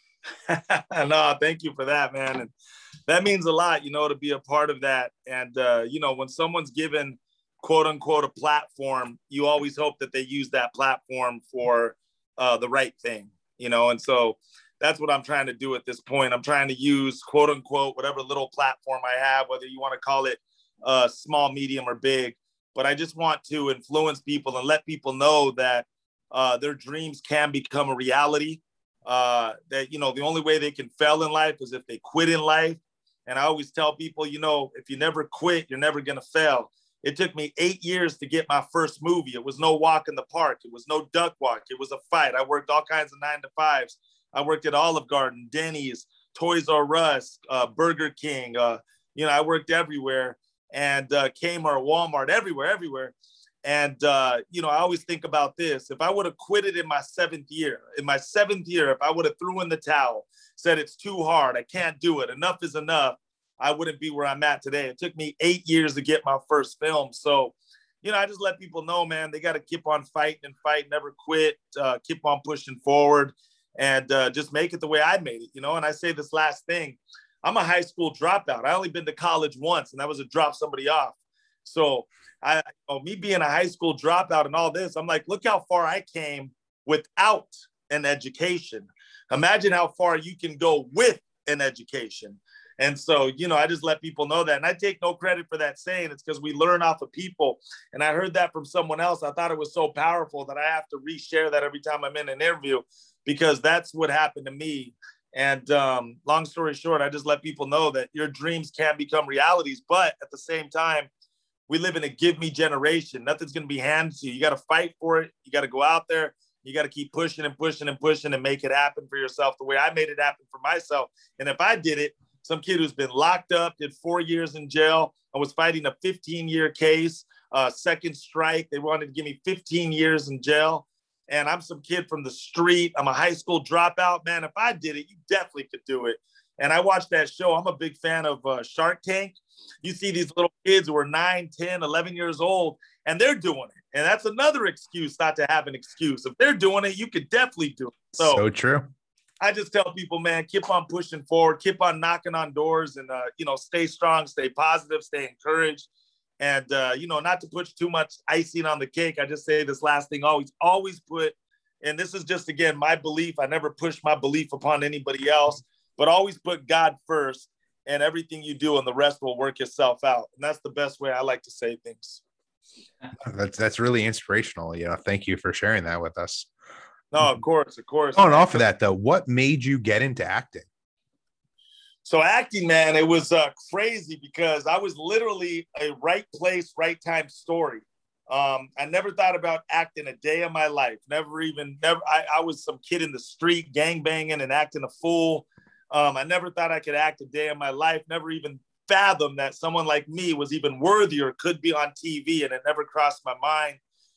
No, thank you for that, man. And that means a lot, you know, to be a part of that. And, you know, when someone's given, quote unquote, a platform, you always hope that they use that platform for the right thing, you know. And so that's what I'm trying to do at this point. I'm trying to use, quote unquote, whatever little platform I have, whether you want to call it small, medium, or big. But I just want to influence people and let people know that their dreams can become a reality. That, you know, the only way they can fail in life is if they quit in life. And I always tell people, you know, if you never quit, you're never going to fail. It took me 8 years to get my first movie. It was no walk in the park. It was no duck walk. It was a fight. I worked all kinds of 9-to-5s. I worked at Olive Garden, Denny's, Toys R Us, Burger King. You know, I worked everywhere, and Kmart, Walmart, everywhere. And, you know, I always think about this. If I would have quit it in my seventh year, if I would have threw in the towel, said it's too hard, I can't do it, enough is enough, I wouldn't be where I'm at today. It took me 8 years to get my first film. So, you know, I just let people know, man, they got to keep on fighting, never quit, keep on pushing forward, and just make it the way I made it, you know. And I say this last thing, I'm a high school dropout. I only been to college once, and that was to drop somebody off. So me being a high school dropout and all this, I'm like, look how far I came without an education. Imagine how far you can go with an education. And so, you know, I just let people know that. And I take no credit for that saying. It's because we learn off of people. And I heard that from someone else. I thought it was so powerful that I have to reshare that every time I'm in an interview, because that's what happened to me. And long story short, I just let people know that your dreams can become realities. But at the same time, we live in a give me generation. Nothing's going to be handed to you. You got to fight for it. You got to go out there. You got to keep pushing and pushing and pushing and make it happen for yourself the way I made it happen for myself. And if I did it, some kid who's been locked up, did 4 years in jail. I was fighting a 15-year case, second strike. They wanted to give me 15 years in jail. And I'm some kid from the street. I'm a high school dropout, man. If I did it, you definitely could do it. And I watched that show. I'm a big fan of Shark Tank. You see these little kids who are 9, 10, 11 years old, and they're doing it. And that's another excuse not to have an excuse. If they're doing it, you could definitely do it. So true. I just tell people, man, keep on pushing forward, keep on knocking on doors, and, you know, stay strong, stay positive, stay encouraged. And, you know, not to put too much icing on the cake. I just say this last thing, always put and this is just, again, my belief. I never push my belief upon anybody else, but always put God first, and everything you do and the rest will work itself out. And that's the best way I like to say things. That's really inspirational. Thank you for sharing that with us. No, of course. Going off of that though, what made you get into acting? So acting, man, it was crazy because I was literally a right place, right time story. I never thought about acting a day of my life. I was some kid in the street gang banging and acting a fool. I never thought I could act a day of my life. Never even fathomed that someone like me was even worthy or could be on TV. And it never crossed my mind.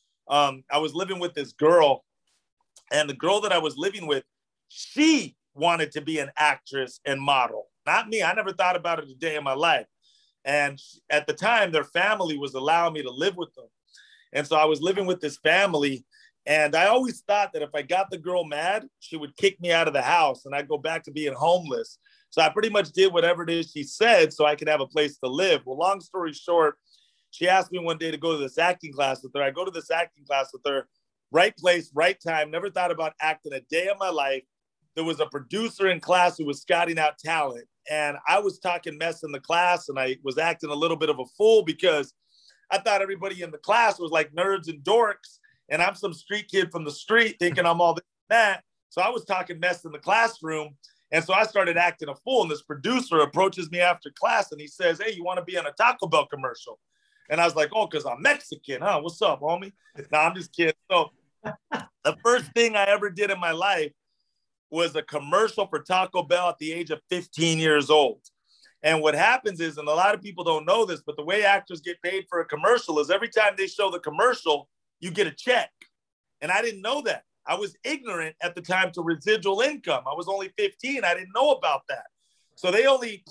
I was living with this girl, and the girl that I was living with, she wanted to be an actress and model. Not me. I never thought about it a day in my life. And at the time, their family was allowing me to live with them. And so I was living with this family, and I always thought that if I got the girl mad, she would kick me out of the house and I'd go back to being homeless. So I pretty much did whatever it is she said so I could have a place to live. Well, long story short, she asked me one day to go to this acting class with her. I go to this acting class with her, right place, right time. Never thought about acting a day of my life. There was a producer in class who was scouting out talent, and I was talking mess in the class, and I was acting a little bit of a fool because I thought everybody in the class was like nerds and dorks, and I'm some street kid from the street thinking I'm all this and that. So I was talking mess in the classroom, and so I started acting a fool, and this producer approaches me after class, and he says, "Hey, you want to be on a Taco Bell commercial?" And I was like, "Oh, because I'm Mexican, huh? What's up, homie?" No, I'm just kidding. So the first thing I ever did in my life was a commercial for Taco Bell at the age of 15 years old. And what happens is, and a lot of people don't know this, but the way actors get paid for a commercial is every time they show the commercial, you get a check. And I didn't know that. I was ignorant at the time to residual income. I was only 15. I didn't know about that. So I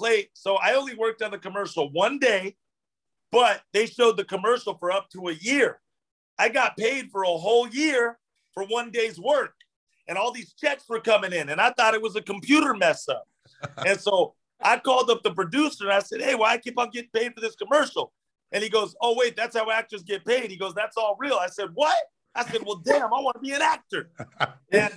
only worked on the commercial one day, but they showed the commercial for up to a year. I got paid for a whole year for one day's work. And all these checks were coming in, and I thought it was a computer mess up. And so I called up the producer and I said, "Hey, why I keep on getting paid for this commercial?" And he goes, "Oh, wait, that's how actors get paid." He goes, "That's all real." I said, "What?" I said, "Well, damn, I want to be an actor." And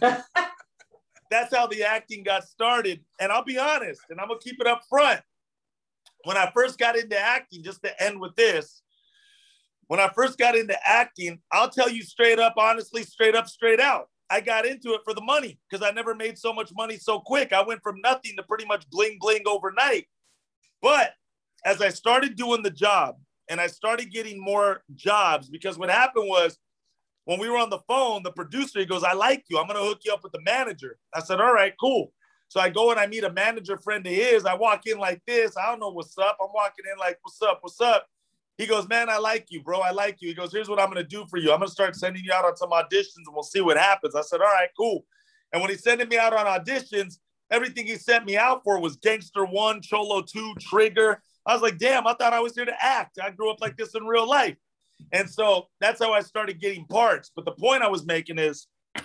that's how the acting got started. And I'll be honest, and I'm going to keep it up front. When I first got into acting, just to end with this, when I first got into acting, I'll tell you straight up, honestly, straight up, straight out. I got into it for the money because I never made so much money so quick. I went from nothing to pretty much bling bling overnight. But as I started doing the job and I started getting more jobs, because what happened was when we were on the phone, the producer, he goes, "I like you. I'm going to hook you up with the manager." I said, "All right, cool." So I go and I meet a manager friend of his. I walk in like this. I don't know what's up. I'm walking in like, "What's up? What's up?" He goes, "Man, I like you, bro. I like you." He goes, "Here's what I'm going to do for you. I'm going to start sending you out on some auditions and we'll see what happens." I said, "All right, cool." And when he's sending me out on auditions, everything he sent me out for was Gangster 1, Cholo 2, Trigger. I was like, damn, I thought I was here to act. I grew up like this in real life. And so that's how I started getting parts. But the point I was making is,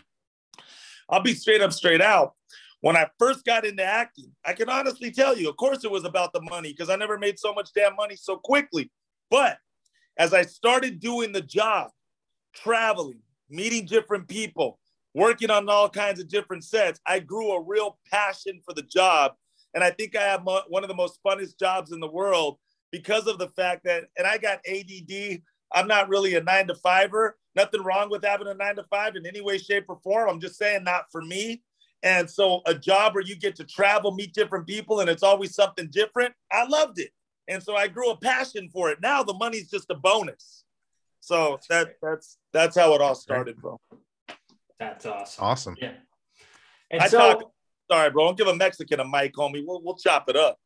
I'll be straight up, straight out. When I first got into acting, I can honestly tell you, of course it was about the money because I never made so much damn money so quickly. But as I started doing the job, traveling, meeting different people, working on all kinds of different sets, I grew a real passion for the job. And I think I have one of the most funnest jobs in the world because of the fact that, and I got ADD, I'm not really a 9-to-5er. Nothing wrong with having a 9-to-5 in any way, shape, or form. I'm just saying not for me. And so a job where you get to travel, meet different people, and it's always something different, I loved it. And so I grew a passion for it. Now the money's just a bonus. So that's how it all started, bro. That's awesome. Awesome. Yeah. And sorry, bro. Don't give a Mexican a mic, homie. We'll chop it up.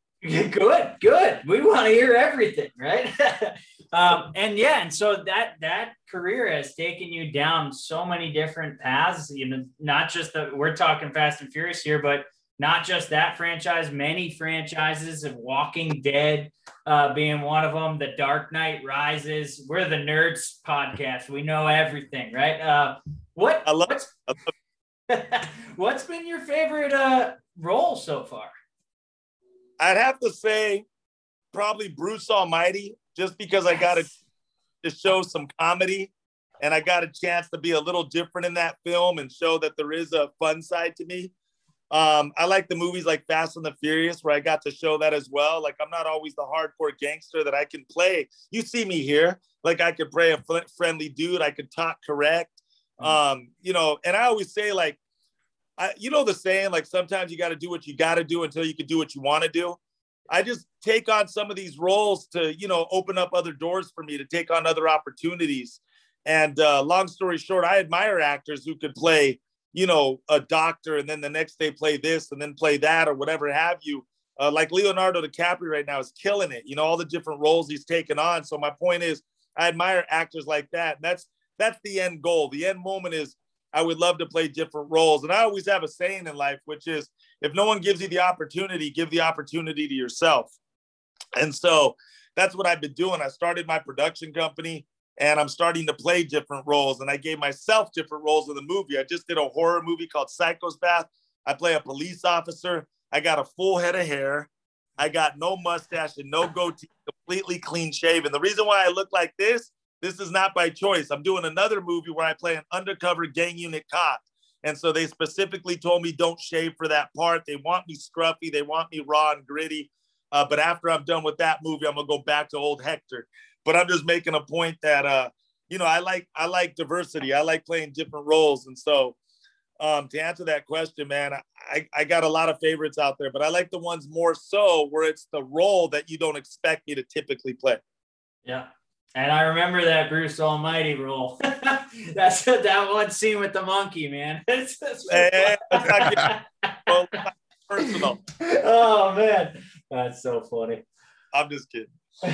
Good. We want to hear everything, right? And so that career has taken you down so many different paths. Not just we're talking Fast and Furious here, but not just that franchise, many franchises of Walking Dead being one of them, The Dark Knight Rises. We're the Nerds podcast. We know everything, right? What's been your favorite role so far? I'd have to say probably Bruce Almighty, just because I got to show some comedy. And I got a chance to be a little different in that film and show that there is a fun side to me. I like the movies like Fast and the Furious, where I got to show that as well. Like, I'm not always the hardcore gangster that I can play. You see me here. Like, I could play a friendly dude. I could talk correct. You know, and I always say, like, you know the saying, like, sometimes you got to do what you got to do until you can do what you want to do. I just take on some of these roles to, you know, open up other doors for me to take on other opportunities. And long story short, I admire actors who could play, you know, a doctor and then the next day play this and then play that or whatever have you. Like Leonardo DiCaprio right now is killing it. You know, all the different roles he's taken on. So my point is, I admire actors like that. And that's the end goal. The end moment is I would love to play different roles. And I always have a saying in life, which is, if no one gives you the opportunity, give the opportunity to yourself. And so that's what I've been doing. I started my production company and I'm starting to play different roles. And I gave myself different roles in the movie. I just did a horror movie called Psychopath. I play a police officer. I got a full head of hair. I got no mustache and no goatee, completely clean shaven. The reason why I look like this is not by choice. I'm doing another movie where I play an undercover gang unit cop. And so they specifically told me don't shave for that part. They want me scruffy. They want me raw and gritty. But after I'm done with that movie, I'm going to go back to old Hector. But I'm just making a point that, you know, I like diversity. I like playing different roles. And so to answer that question, man, I got a lot of favorites out there, but I like the ones more so where it's the role that you don't expect me to typically play. Yeah. And I remember that Bruce Almighty role. That's that one scene with the monkey, man. That's personal. Oh man, that's so funny. I'm just kidding.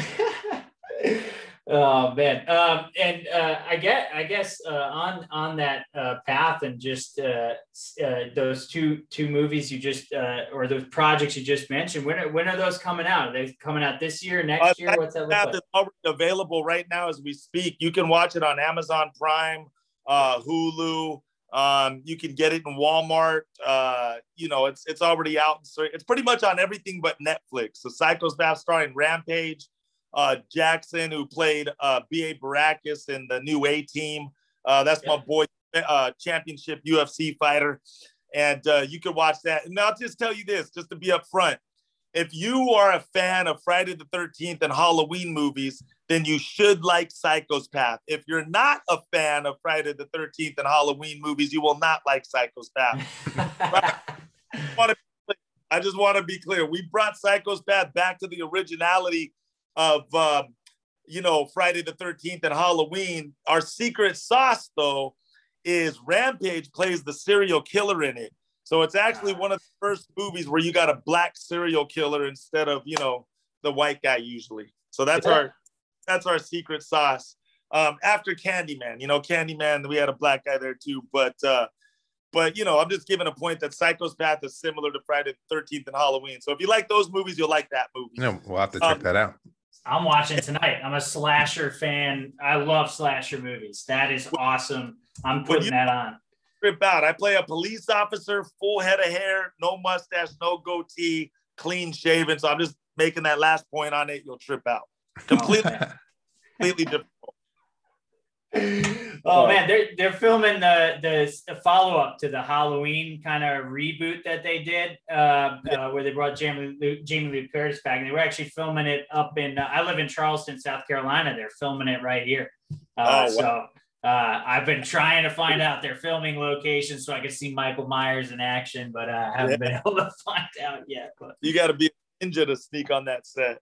Oh man, and I guess on that path and just those two movies you just or those projects you just mentioned. When are those coming out? Are they coming out this year, next year? What's that look like? It's already available right now as we speak. You can watch it on Amazon Prime, Hulu. You can get it in Walmart. You know, it's already out. So it's pretty much on everything but Netflix. So Psychopath starring Rampage. Jackson, who played B.A. Baracus in the new A-Team. That's my boy, championship UFC fighter. And you can watch that. And I'll just tell you this, just to be upfront. If you are a fan of Friday the 13th and Halloween movies, then you should like Psychopath. If you're not a fan of Friday the 13th and Halloween movies, you will not like Psychopath. I just want to be clear. We brought Psychopath back to the originality of you know, Friday the 13th and Halloween. Our secret sauce, though, is Rampage plays the serial killer in it. So it's actually one of the first movies where you got a black serial killer instead of, you know, the white guy usually. So that's our secret sauce. After Candyman, you know, Candyman, we had a black guy there too. But you know, I'm just giving a point that Psychopath is similar to Friday the 13th and Halloween. So if you like those movies, you'll like that movie. No, we'll have to check that out. I'm watching tonight. I'm a slasher fan. I love slasher movies. That is awesome. I'm putting that on. Trip out. I play a police officer, full head of hair, no mustache, no goatee, clean shaven. So I'm just making that last point on it. You'll trip out. Completely different. Oh man, they're filming the follow up to the Halloween kind of reboot that they did, where they brought Jamie Lee Curtis back, and they were actually filming it up in. I live in Charleston, South Carolina. They're filming it right here. Wow. So I've been trying to find out their filming location so I can see Michael Myers in action, but I haven't been able to find out yet. But you got to be a ninja to sneak on that set.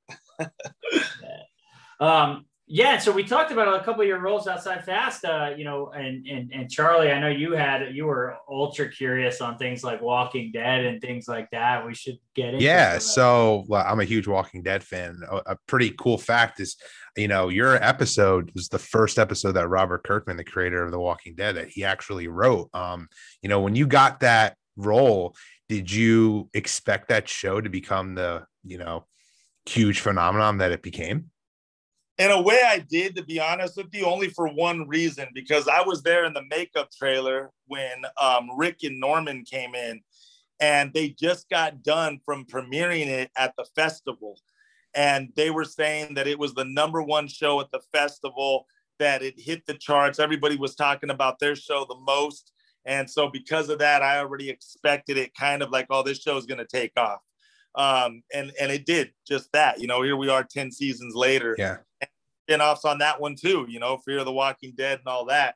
Yeah, so we talked about a couple of your roles outside Fast, you know, and Charlie, I know you were ultra curious on things like Walking Dead and things like that. We should get into so well, I'm a huge Walking Dead fan. A pretty cool fact is, you know, your episode was the first episode that Robert Kirkman, the creator of The Walking Dead, that he actually wrote. You know, when you got that role, did you expect that show to become the, you know, huge phenomenon that it became? In a way, I did, to be honest with you, only for one reason, because I was there in the makeup trailer when Rick and Norman came in, and they just got done from premiering it at the festival. And they were saying that it was the #1 show at the festival. that it hit the charts. Everybody was talking about their show the most. And so because of that, I already expected it kind of like, oh, this show is going to take off. And it did just that. You know, here we are 10 seasons later. Yeah. And spin-offs on that one too, you know, Fear of the Walking Dead and all that.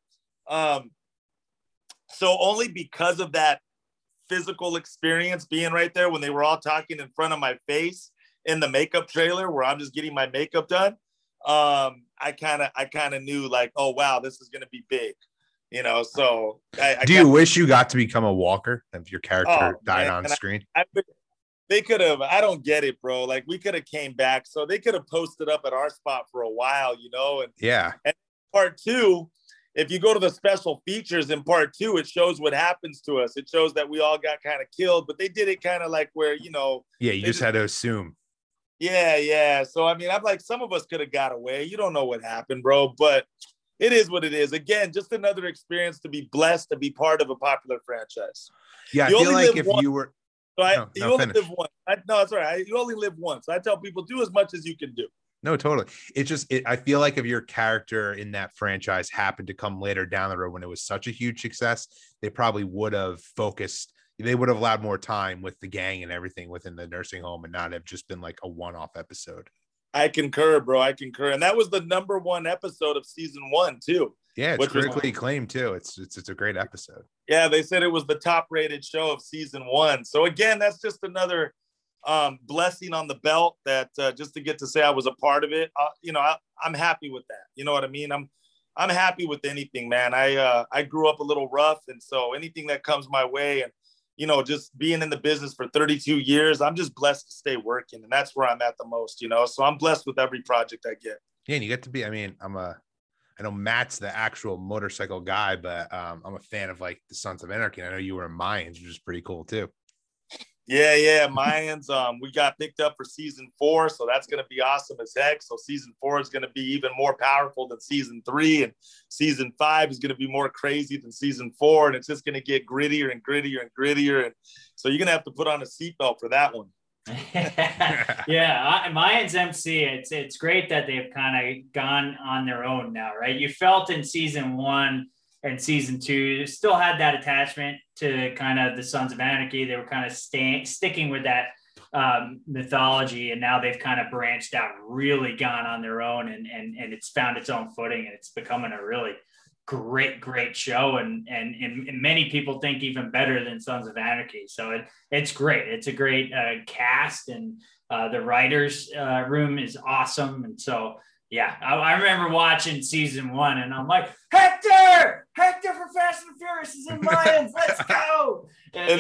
So only because of that physical experience being right there when they were all talking in front of my face in the makeup trailer where I'm just getting my makeup done, I kind of knew like, oh wow, this is gonna be big, you know. So do you wish you got to become a walker if your character died on screen? They could have. I don't get it, bro. Like we could have came back, so they could have posted up at our spot for a while, you know. And yeah, and part two, if you go to the special features in part two, it shows what happens to us. It shows that we all got kind of killed, but they did it kind of like where, you know. Yeah, you just had to assume. Yeah. So, I mean, I'm like, some of us could have got away. You don't know what happened, bro, but it is what it is. Again, just another experience to be blessed to be part of a popular franchise. Yeah, you I feel like if you were. So you only live once. No, it's all right. You only live once. I tell people, do as much as you can do. No, totally. It's just, I feel like if your character in that franchise happened to come later down the road when it was such a huge success, they probably would have focused. They would have allowed more time with the gang and everything within the nursing home and not have just been like a one-off episode. I concur, bro. I concur. And that was the #1 episode of season 1 too. Yeah, it's critically acclaimed too. It's a great episode. Yeah, they said it was the top rated show of season 1. So again, that's just another blessing on the belt that just to get to say I was a part of it. You know, I'm happy with that. You know what I mean? I'm happy with anything, man. I grew up a little rough, and so anything that comes my way, and you know, just being in the business for 32 years, I'm just blessed to stay working, and that's where I'm at the most. You know, so I'm blessed with every project I get. Yeah, and you get to be. I mean, I know Matt's the actual motorcycle guy, but I'm a fan of like the Sons of Anarchy. And I know you were in Mayans, which is pretty cool too. Yeah. Mayans. We got picked up for season 4, so that's going to be awesome as heck. So season 4 is going to be even more powerful than season 3, and season 5 is going to be more crazy than season 4, and it's just going to get grittier and grittier and grittier. And so you're going to have to put on a seatbelt for that one. Yeah, Mayans MC. It's great that they've kind of gone on their own now, right? You felt in season 1 and season 2, you still had that attachment to kind of the Sons of Anarchy. They were kind of sticking with that mythology, and now they've kind of branched out, really gone on their own, and it's found its own footing, and it's becoming a really great show, and many people think even better than Sons of Anarchy. So it's great. It's a great cast, and the writers room is awesome. And so yeah, I remember watching season 1, and I'm like, Hector for Fast and Furious is in Mayans. Let's go. In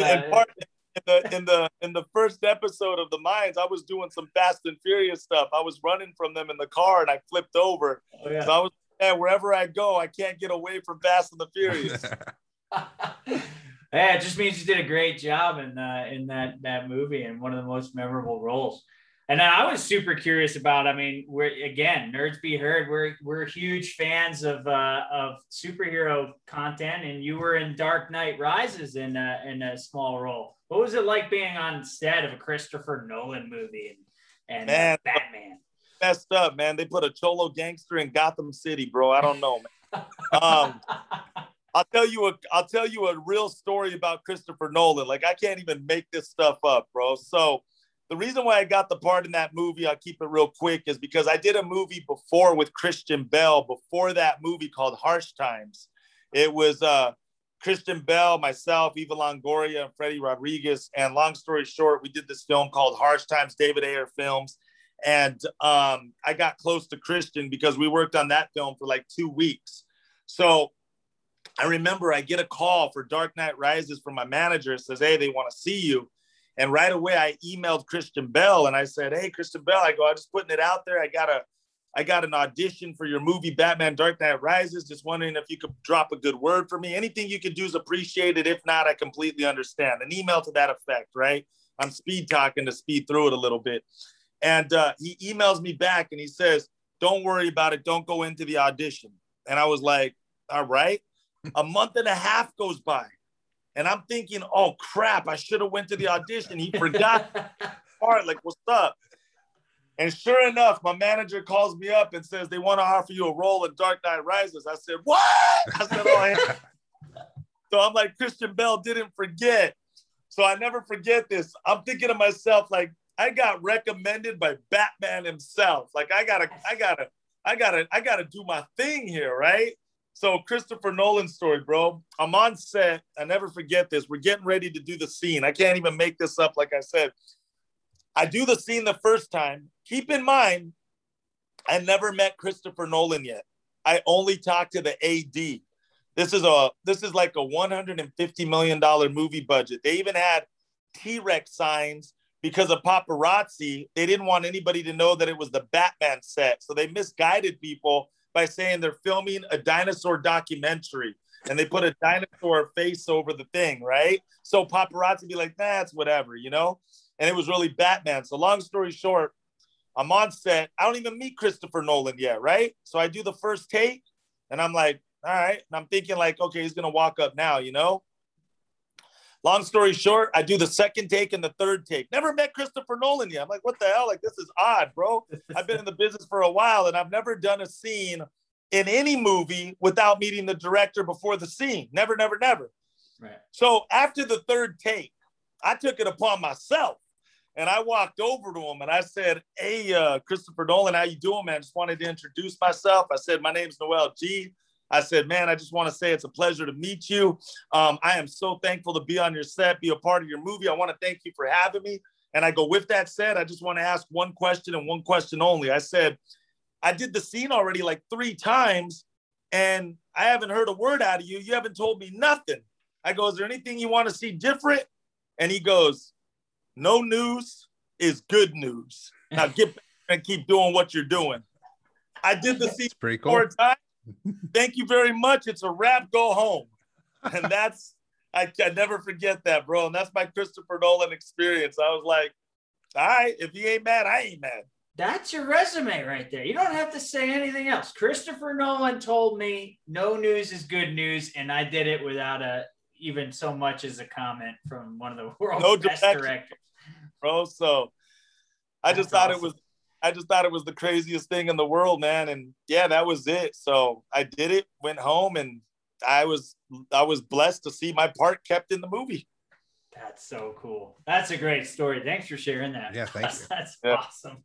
the first episode of the Mayans, I was doing some Fast and Furious stuff. I was running from them in the car, and I flipped over. Oh, yeah. So I was. Yeah, wherever I go, I can't get away from Fast and the Furious. Yeah, it just means you did a great job in that movie, and one of the most memorable roles. And I was super curious about. I mean, we're again, Nerds Be Heard. We're huge fans of superhero content, and you were in Dark Knight Rises in a small role. What was it like being on set of a Christopher Nolan movie and Batman? Messed up, man. They put a cholo gangster in Gotham City, bro. I don't know, man. I'll tell you a real story about Christopher Nolan. Like, I can't even make this stuff up, bro. So the reason why I got the part in that movie, I'll keep it real quick, is because I did a movie before with Christian Bale before that movie called Harsh Times. It was Christian Bale, myself, Eva Longoria, and Freddie Rodriguez. And long story short, we did this film called Harsh Times, David Ayer Films. And I got close to Christian because we worked on that film for like 2 weeks. So I remember I get a call for Dark Knight Rises from my manager. It says, hey, they want to see you. And right away I emailed Christian Bale and I said, hey, Christian Bale, I'm just putting it out there. I got an audition for your movie, Batman Dark Knight Rises. Just wondering if you could drop a good word for me. Anything you could do is appreciated. If not, I completely understand. An email to that effect, right? I'm speed talking to speed through it a little bit. And he emails me back and he says, don't worry about it. Don't go into the audition. And I was like, all right. A month and a half goes by. And I'm thinking, oh, crap, I should have went to the audition. He forgot part. Like, what's up? And sure enough, my manager calls me up and says they want to offer you a role in Dark Knight Rises. I said, what? I said, oh, yeah. So I'm like, Christian Bale didn't forget. So I never forget this. I'm thinking to myself, like, I got recommended by Batman himself. Like, I gotta do my thing here, right? So Christopher Nolan's story, bro. I'm on set. I never forget this. We're getting ready to do the scene. I can't even make this up. Like I said, I do the scene the first time. Keep in mind, I never met Christopher Nolan yet. I only talked to the AD. This is like a $150 million movie budget. They even had T-Rex signs because of paparazzi. They didn't want anybody to know that it was the Batman set. So they misguided people by saying they're filming a dinosaur documentary. And they put a dinosaur face over the thing, right? So paparazzi be like, nah, it's whatever, you know? And it was really Batman. So long story short, I'm on set. I don't even meet Christopher Nolan yet, right? So I do the first take and I'm like, all right. And I'm thinking like, okay, he's going to walk up now, you know? Long story short, I do the second take and the third take. Never met Christopher Nolan yet. I'm like, what the hell? Like, this is odd, bro. I've been in the business for a while and I've never done a scene in any movie without meeting the director before the scene. Never, never, never. Right. So after the third take, I took it upon myself and I walked over to him and I said, hey, Christopher Nolan, how you doing, man? Just wanted to introduce myself. I said, my name's Noel G. I said, man, I just want to say it's a pleasure to meet you. I am so thankful to be on your set, be a part of your movie. I want to thank you for having me. And I go, with that said, I just want to ask one question and one question only. I said, I did the scene already like 3 times and I haven't heard a word out of you. You haven't told me nothing. I go, is there anything you want to see different? And he goes, no news is good news. Now get back and keep doing what you're doing. I did the scene pretty cool. 4 times. Thank you very much. It's a wrap. Go home. And that's, I never forget that, bro. And that's my Christopher Nolan experience. I was like, all right, if he ain't mad, I ain't mad. That's your resume right there. You don't have to say anything else. Christopher Nolan told me no news is good news, and I did it without even so much as a comment from one of the world's best directors, bro. So I just thought it was the craziest thing in the world, man. And yeah, that was it. So I did it, went home, and I was blessed to see my part kept in the movie. That's so cool. That's a great story. Thanks for sharing that. Yeah, thank you. That's awesome.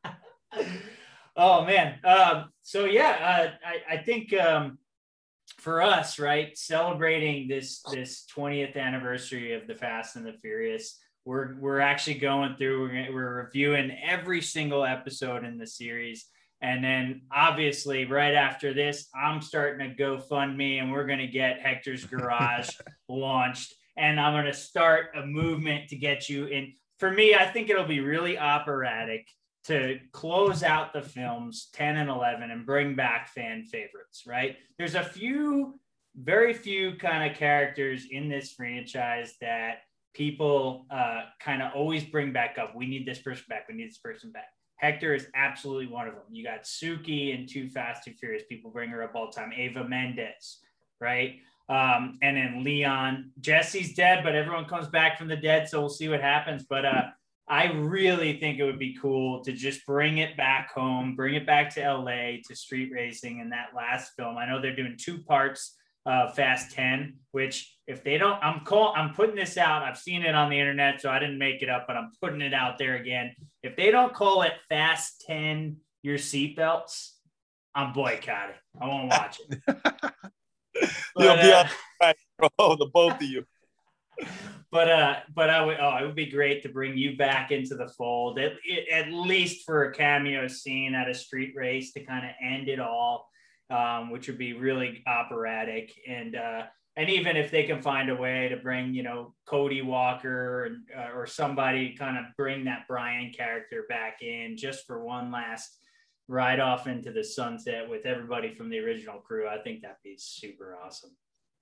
Oh man. So yeah, I think for us, right, celebrating this 20th anniversary of the Fast and the Furious, we're actually going through. We're reviewing every single episode in the series, and then obviously right after this, I'm starting to GoFundMe, and we're going to get Hector's Garage launched. And I'm going to start a movement to get you in. For me, I think it'll be really operatic to close out the films 10 and 11 and bring back fan favorites, right? There's very few kind of characters in this franchise that people kind of always bring back up. We need this person back. We need this person back. Hector is absolutely one of them. You got Suki in Too Fast, Too Furious. People bring her up all the time. Eva Mendes, right? And then Leon. Jesse's dead, but everyone comes back from the dead, so we'll see what happens. But I really think it would be cool to just bring it back home, bring it back to LA, to street racing in that last film. I know they're doing 2 parts of Fast 10, which if they don't, I'm putting this out. I've seen it on the internet, so I didn't make it up, but I'm putting it out there again. If they don't call it Fast 10 Your Seatbelts, I'm boycotting. I won't watch it. You'll be on right, bro, the both of you. But it would be great to bring you back into the fold, at least for a cameo scene at a street race to kind of end it all, which would be really operatic. And even if they can find a way to bring, Cody Walker or somebody, kind of bring that Brian character back in just for one last ride off into the sunset with everybody from the original crew, I think that'd be super awesome.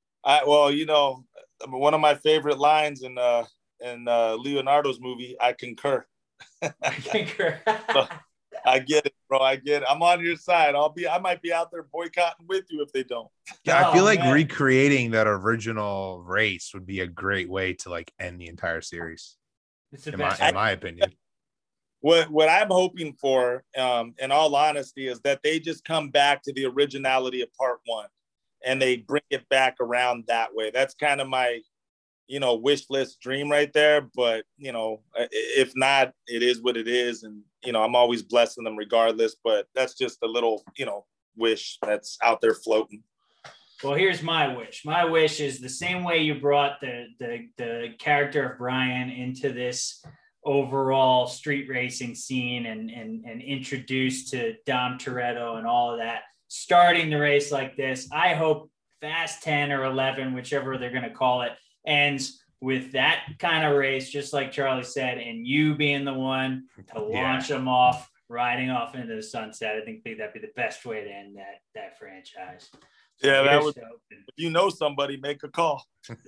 One of my favorite lines in Leonardo's movie, I concur. I concur. So, I get it, bro. I get it. I'm on your side. I might be out there boycotting with you if they don't. Yeah, I feel like recreating that original race would be a great way to end the entire series. It's the in best. my opinion. What I'm hoping for, in all honesty, is that they just come back to the originality of part one, and they bring it back around that way. That's kind of my, wish list dream right there. But if not, it is what it is, and I'm always blessing them regardless. But that's just a little, wish that's out there floating. Well, here's my wish. My wish is the same way you brought the character of Brian into this overall street racing scene and introduced to Dom Toretto and all of that, starting the race like this. I hope Fast 10 or 11, whichever they're going to call it, ends with that kind of race, just like Charlie said, and you being the one to launch them off, riding off into the sunset. I think that'd be the best way to end that franchise. Yeah, that would. If you know somebody, make a call.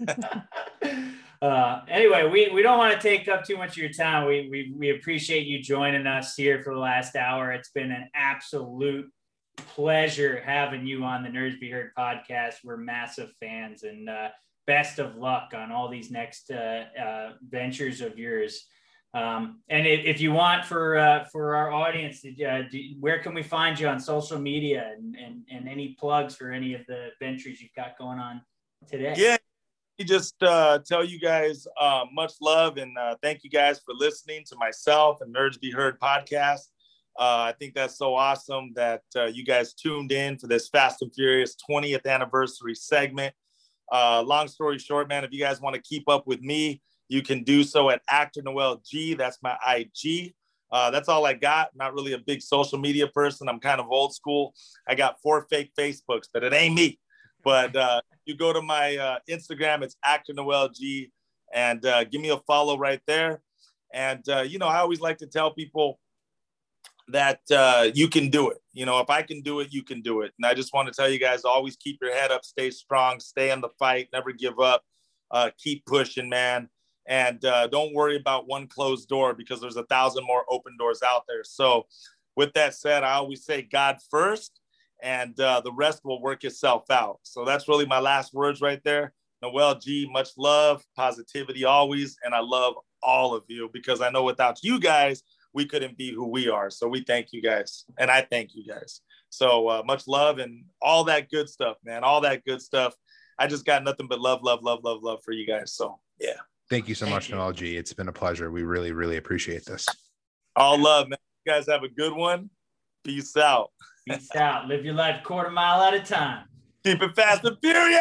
Anyway, we don't want to take up too much of your time. We appreciate you joining us here for the last hour. It's been an absolute pleasure having you on the Nerds Be Heard podcast. We're massive fans, and best of luck on all these next ventures of yours. And if you want, for our audience, where can we find you on social media and any plugs for any of the ventures you've got going on today? Yeah, just tell you guys much love, and thank you guys for listening to myself and Nerds Be Heard podcast. I think that's so awesome that you guys tuned in for this Fast and Furious 20th anniversary segment. Long story short, man, if you guys want to keep up with me, you can do so at Actor Noel G. That's my IG. That's all I got. Not really a big social media person. I'm kind of old school. I got 4 fake Facebooks, but it ain't me. But you go to my Instagram, it's Actor Noel G, and give me a follow right there. And, I always like to tell people that you can do it. If I can do it, you can do it. And I just want to tell you guys, always keep your head up, stay strong, stay in the fight, never give up, keep pushing, man. And don't worry about one closed door, because there's 1,000 more open doors out there. So with that said, I always say God first, and the rest will work itself out. So that's really my last words right there. Noel G, much love, positivity always. And I love all of you, because I know without you guys, we couldn't be who we are. So we thank you guys. And I thank you guys. So much love and all that good stuff, man. All that good stuff. I just got nothing but love, love, love, love, love for you guys. So yeah. Thank you so much, Noel G. It's been a pleasure. We really, really appreciate this. All love, man. You guys have a good one. Peace out. Peace out. Live your life quarter mile at a time. Keep it fast and furious.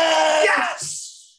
Yes.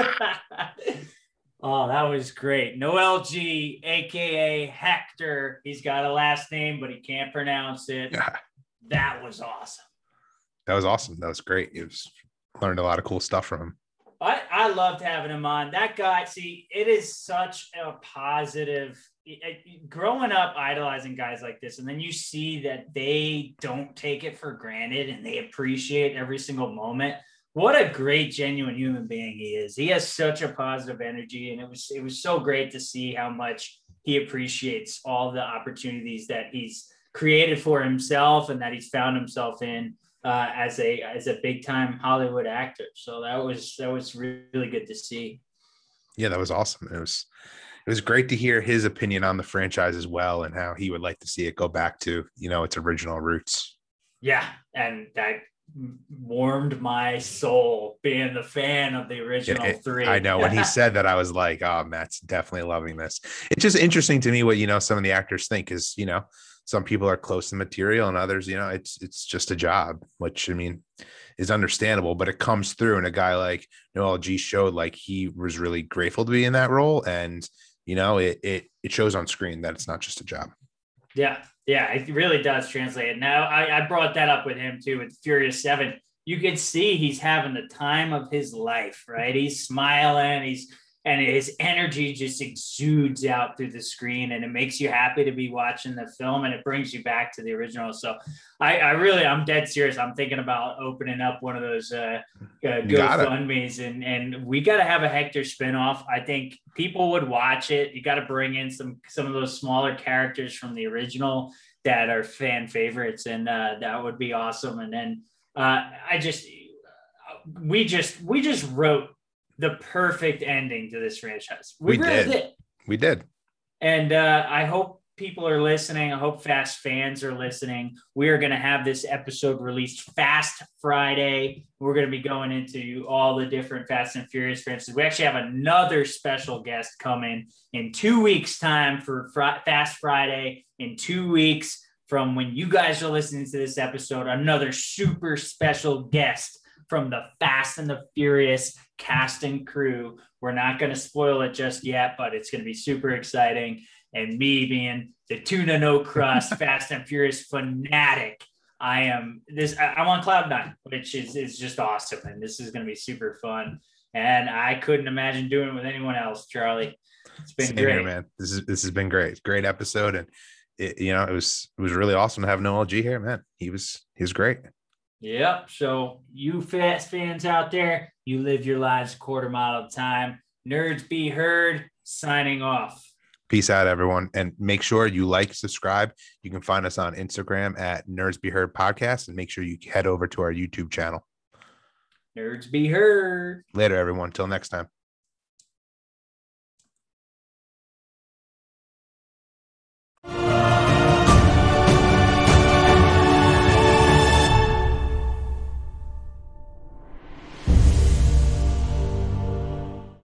Oh, that was great. Noel G, a.k.a. Hector. He's got a last name, but he can't pronounce it. Yeah. That was awesome. That was awesome. That was great. Learned a lot of cool stuff from him. I loved having him on. That guy, see, it is such a positive, growing up idolizing guys like this, and then you see that they don't take it for granted and they appreciate every single moment. What a great, genuine human being he is. He has such a positive energy, and it was so great to see how much he appreciates all the opportunities that he's created for himself and that he's found himself in. As a big time Hollywood actor. So that was really good to see. Yeah, that was awesome. It was great to hear his opinion on the franchise as well, and how he would like to see it go back to, its original roots. Yeah. And that warmed my soul, being the fan of the original 3. I know when he said that, I was like, oh, Matt's definitely loving this. It's just interesting to me what, some of the actors think is, some people are close to material and others, it's just a job, which is understandable, but it comes through. And a guy like Noel G showed like he was really grateful to be in that role. And, it shows on screen that it's not just a job. Yeah. Yeah. It really does translate. Now I brought that up with him too, with Furious 7. You can see he's having the time of his life, right? He's smiling. And his energy just exudes out through the screen, and it makes you happy to be watching the film, and it brings you back to the original. So I'm dead serious. I'm thinking about opening up one of those GoFundMes, and we got to have a Hector spinoff. I think people would watch it. You got to bring in some of those smaller characters from the original that are fan favorites, and that would be awesome. And then we just wrote the perfect ending to this franchise. We did. We did. And I hope people are listening. I hope Fast fans are listening. We are going to have this episode released Fast Friday. We're going to be going into all the different Fast and Furious franchises. We actually have another special guest coming in 2 weeks' time for Fast Friday. In 2 weeks from when you guys are listening to this episode, another super special guest from the Fast and the Furious cast and crew. We're not going to spoil it just yet, but it's going to be super exciting. And me being the tuna no crust Fast and Furious fanatic, I'm on cloud nine, which is just awesome. And this is going to be super fun. And I couldn't imagine doing it with anyone else, Charlie. It's been great, here, man. This has been great. Great episode. And it was really awesome to have Noel G here, man. He was great. Yep. So you Fast fans out there, you live your lives a quarter mile at a time. Nerds be heard. Signing off. Peace out, everyone. And make sure you subscribe. You can find us on Instagram at Nerds Be Heard Podcast, and make sure you head over to our YouTube channel. Nerds be heard. Later, everyone. Till next time.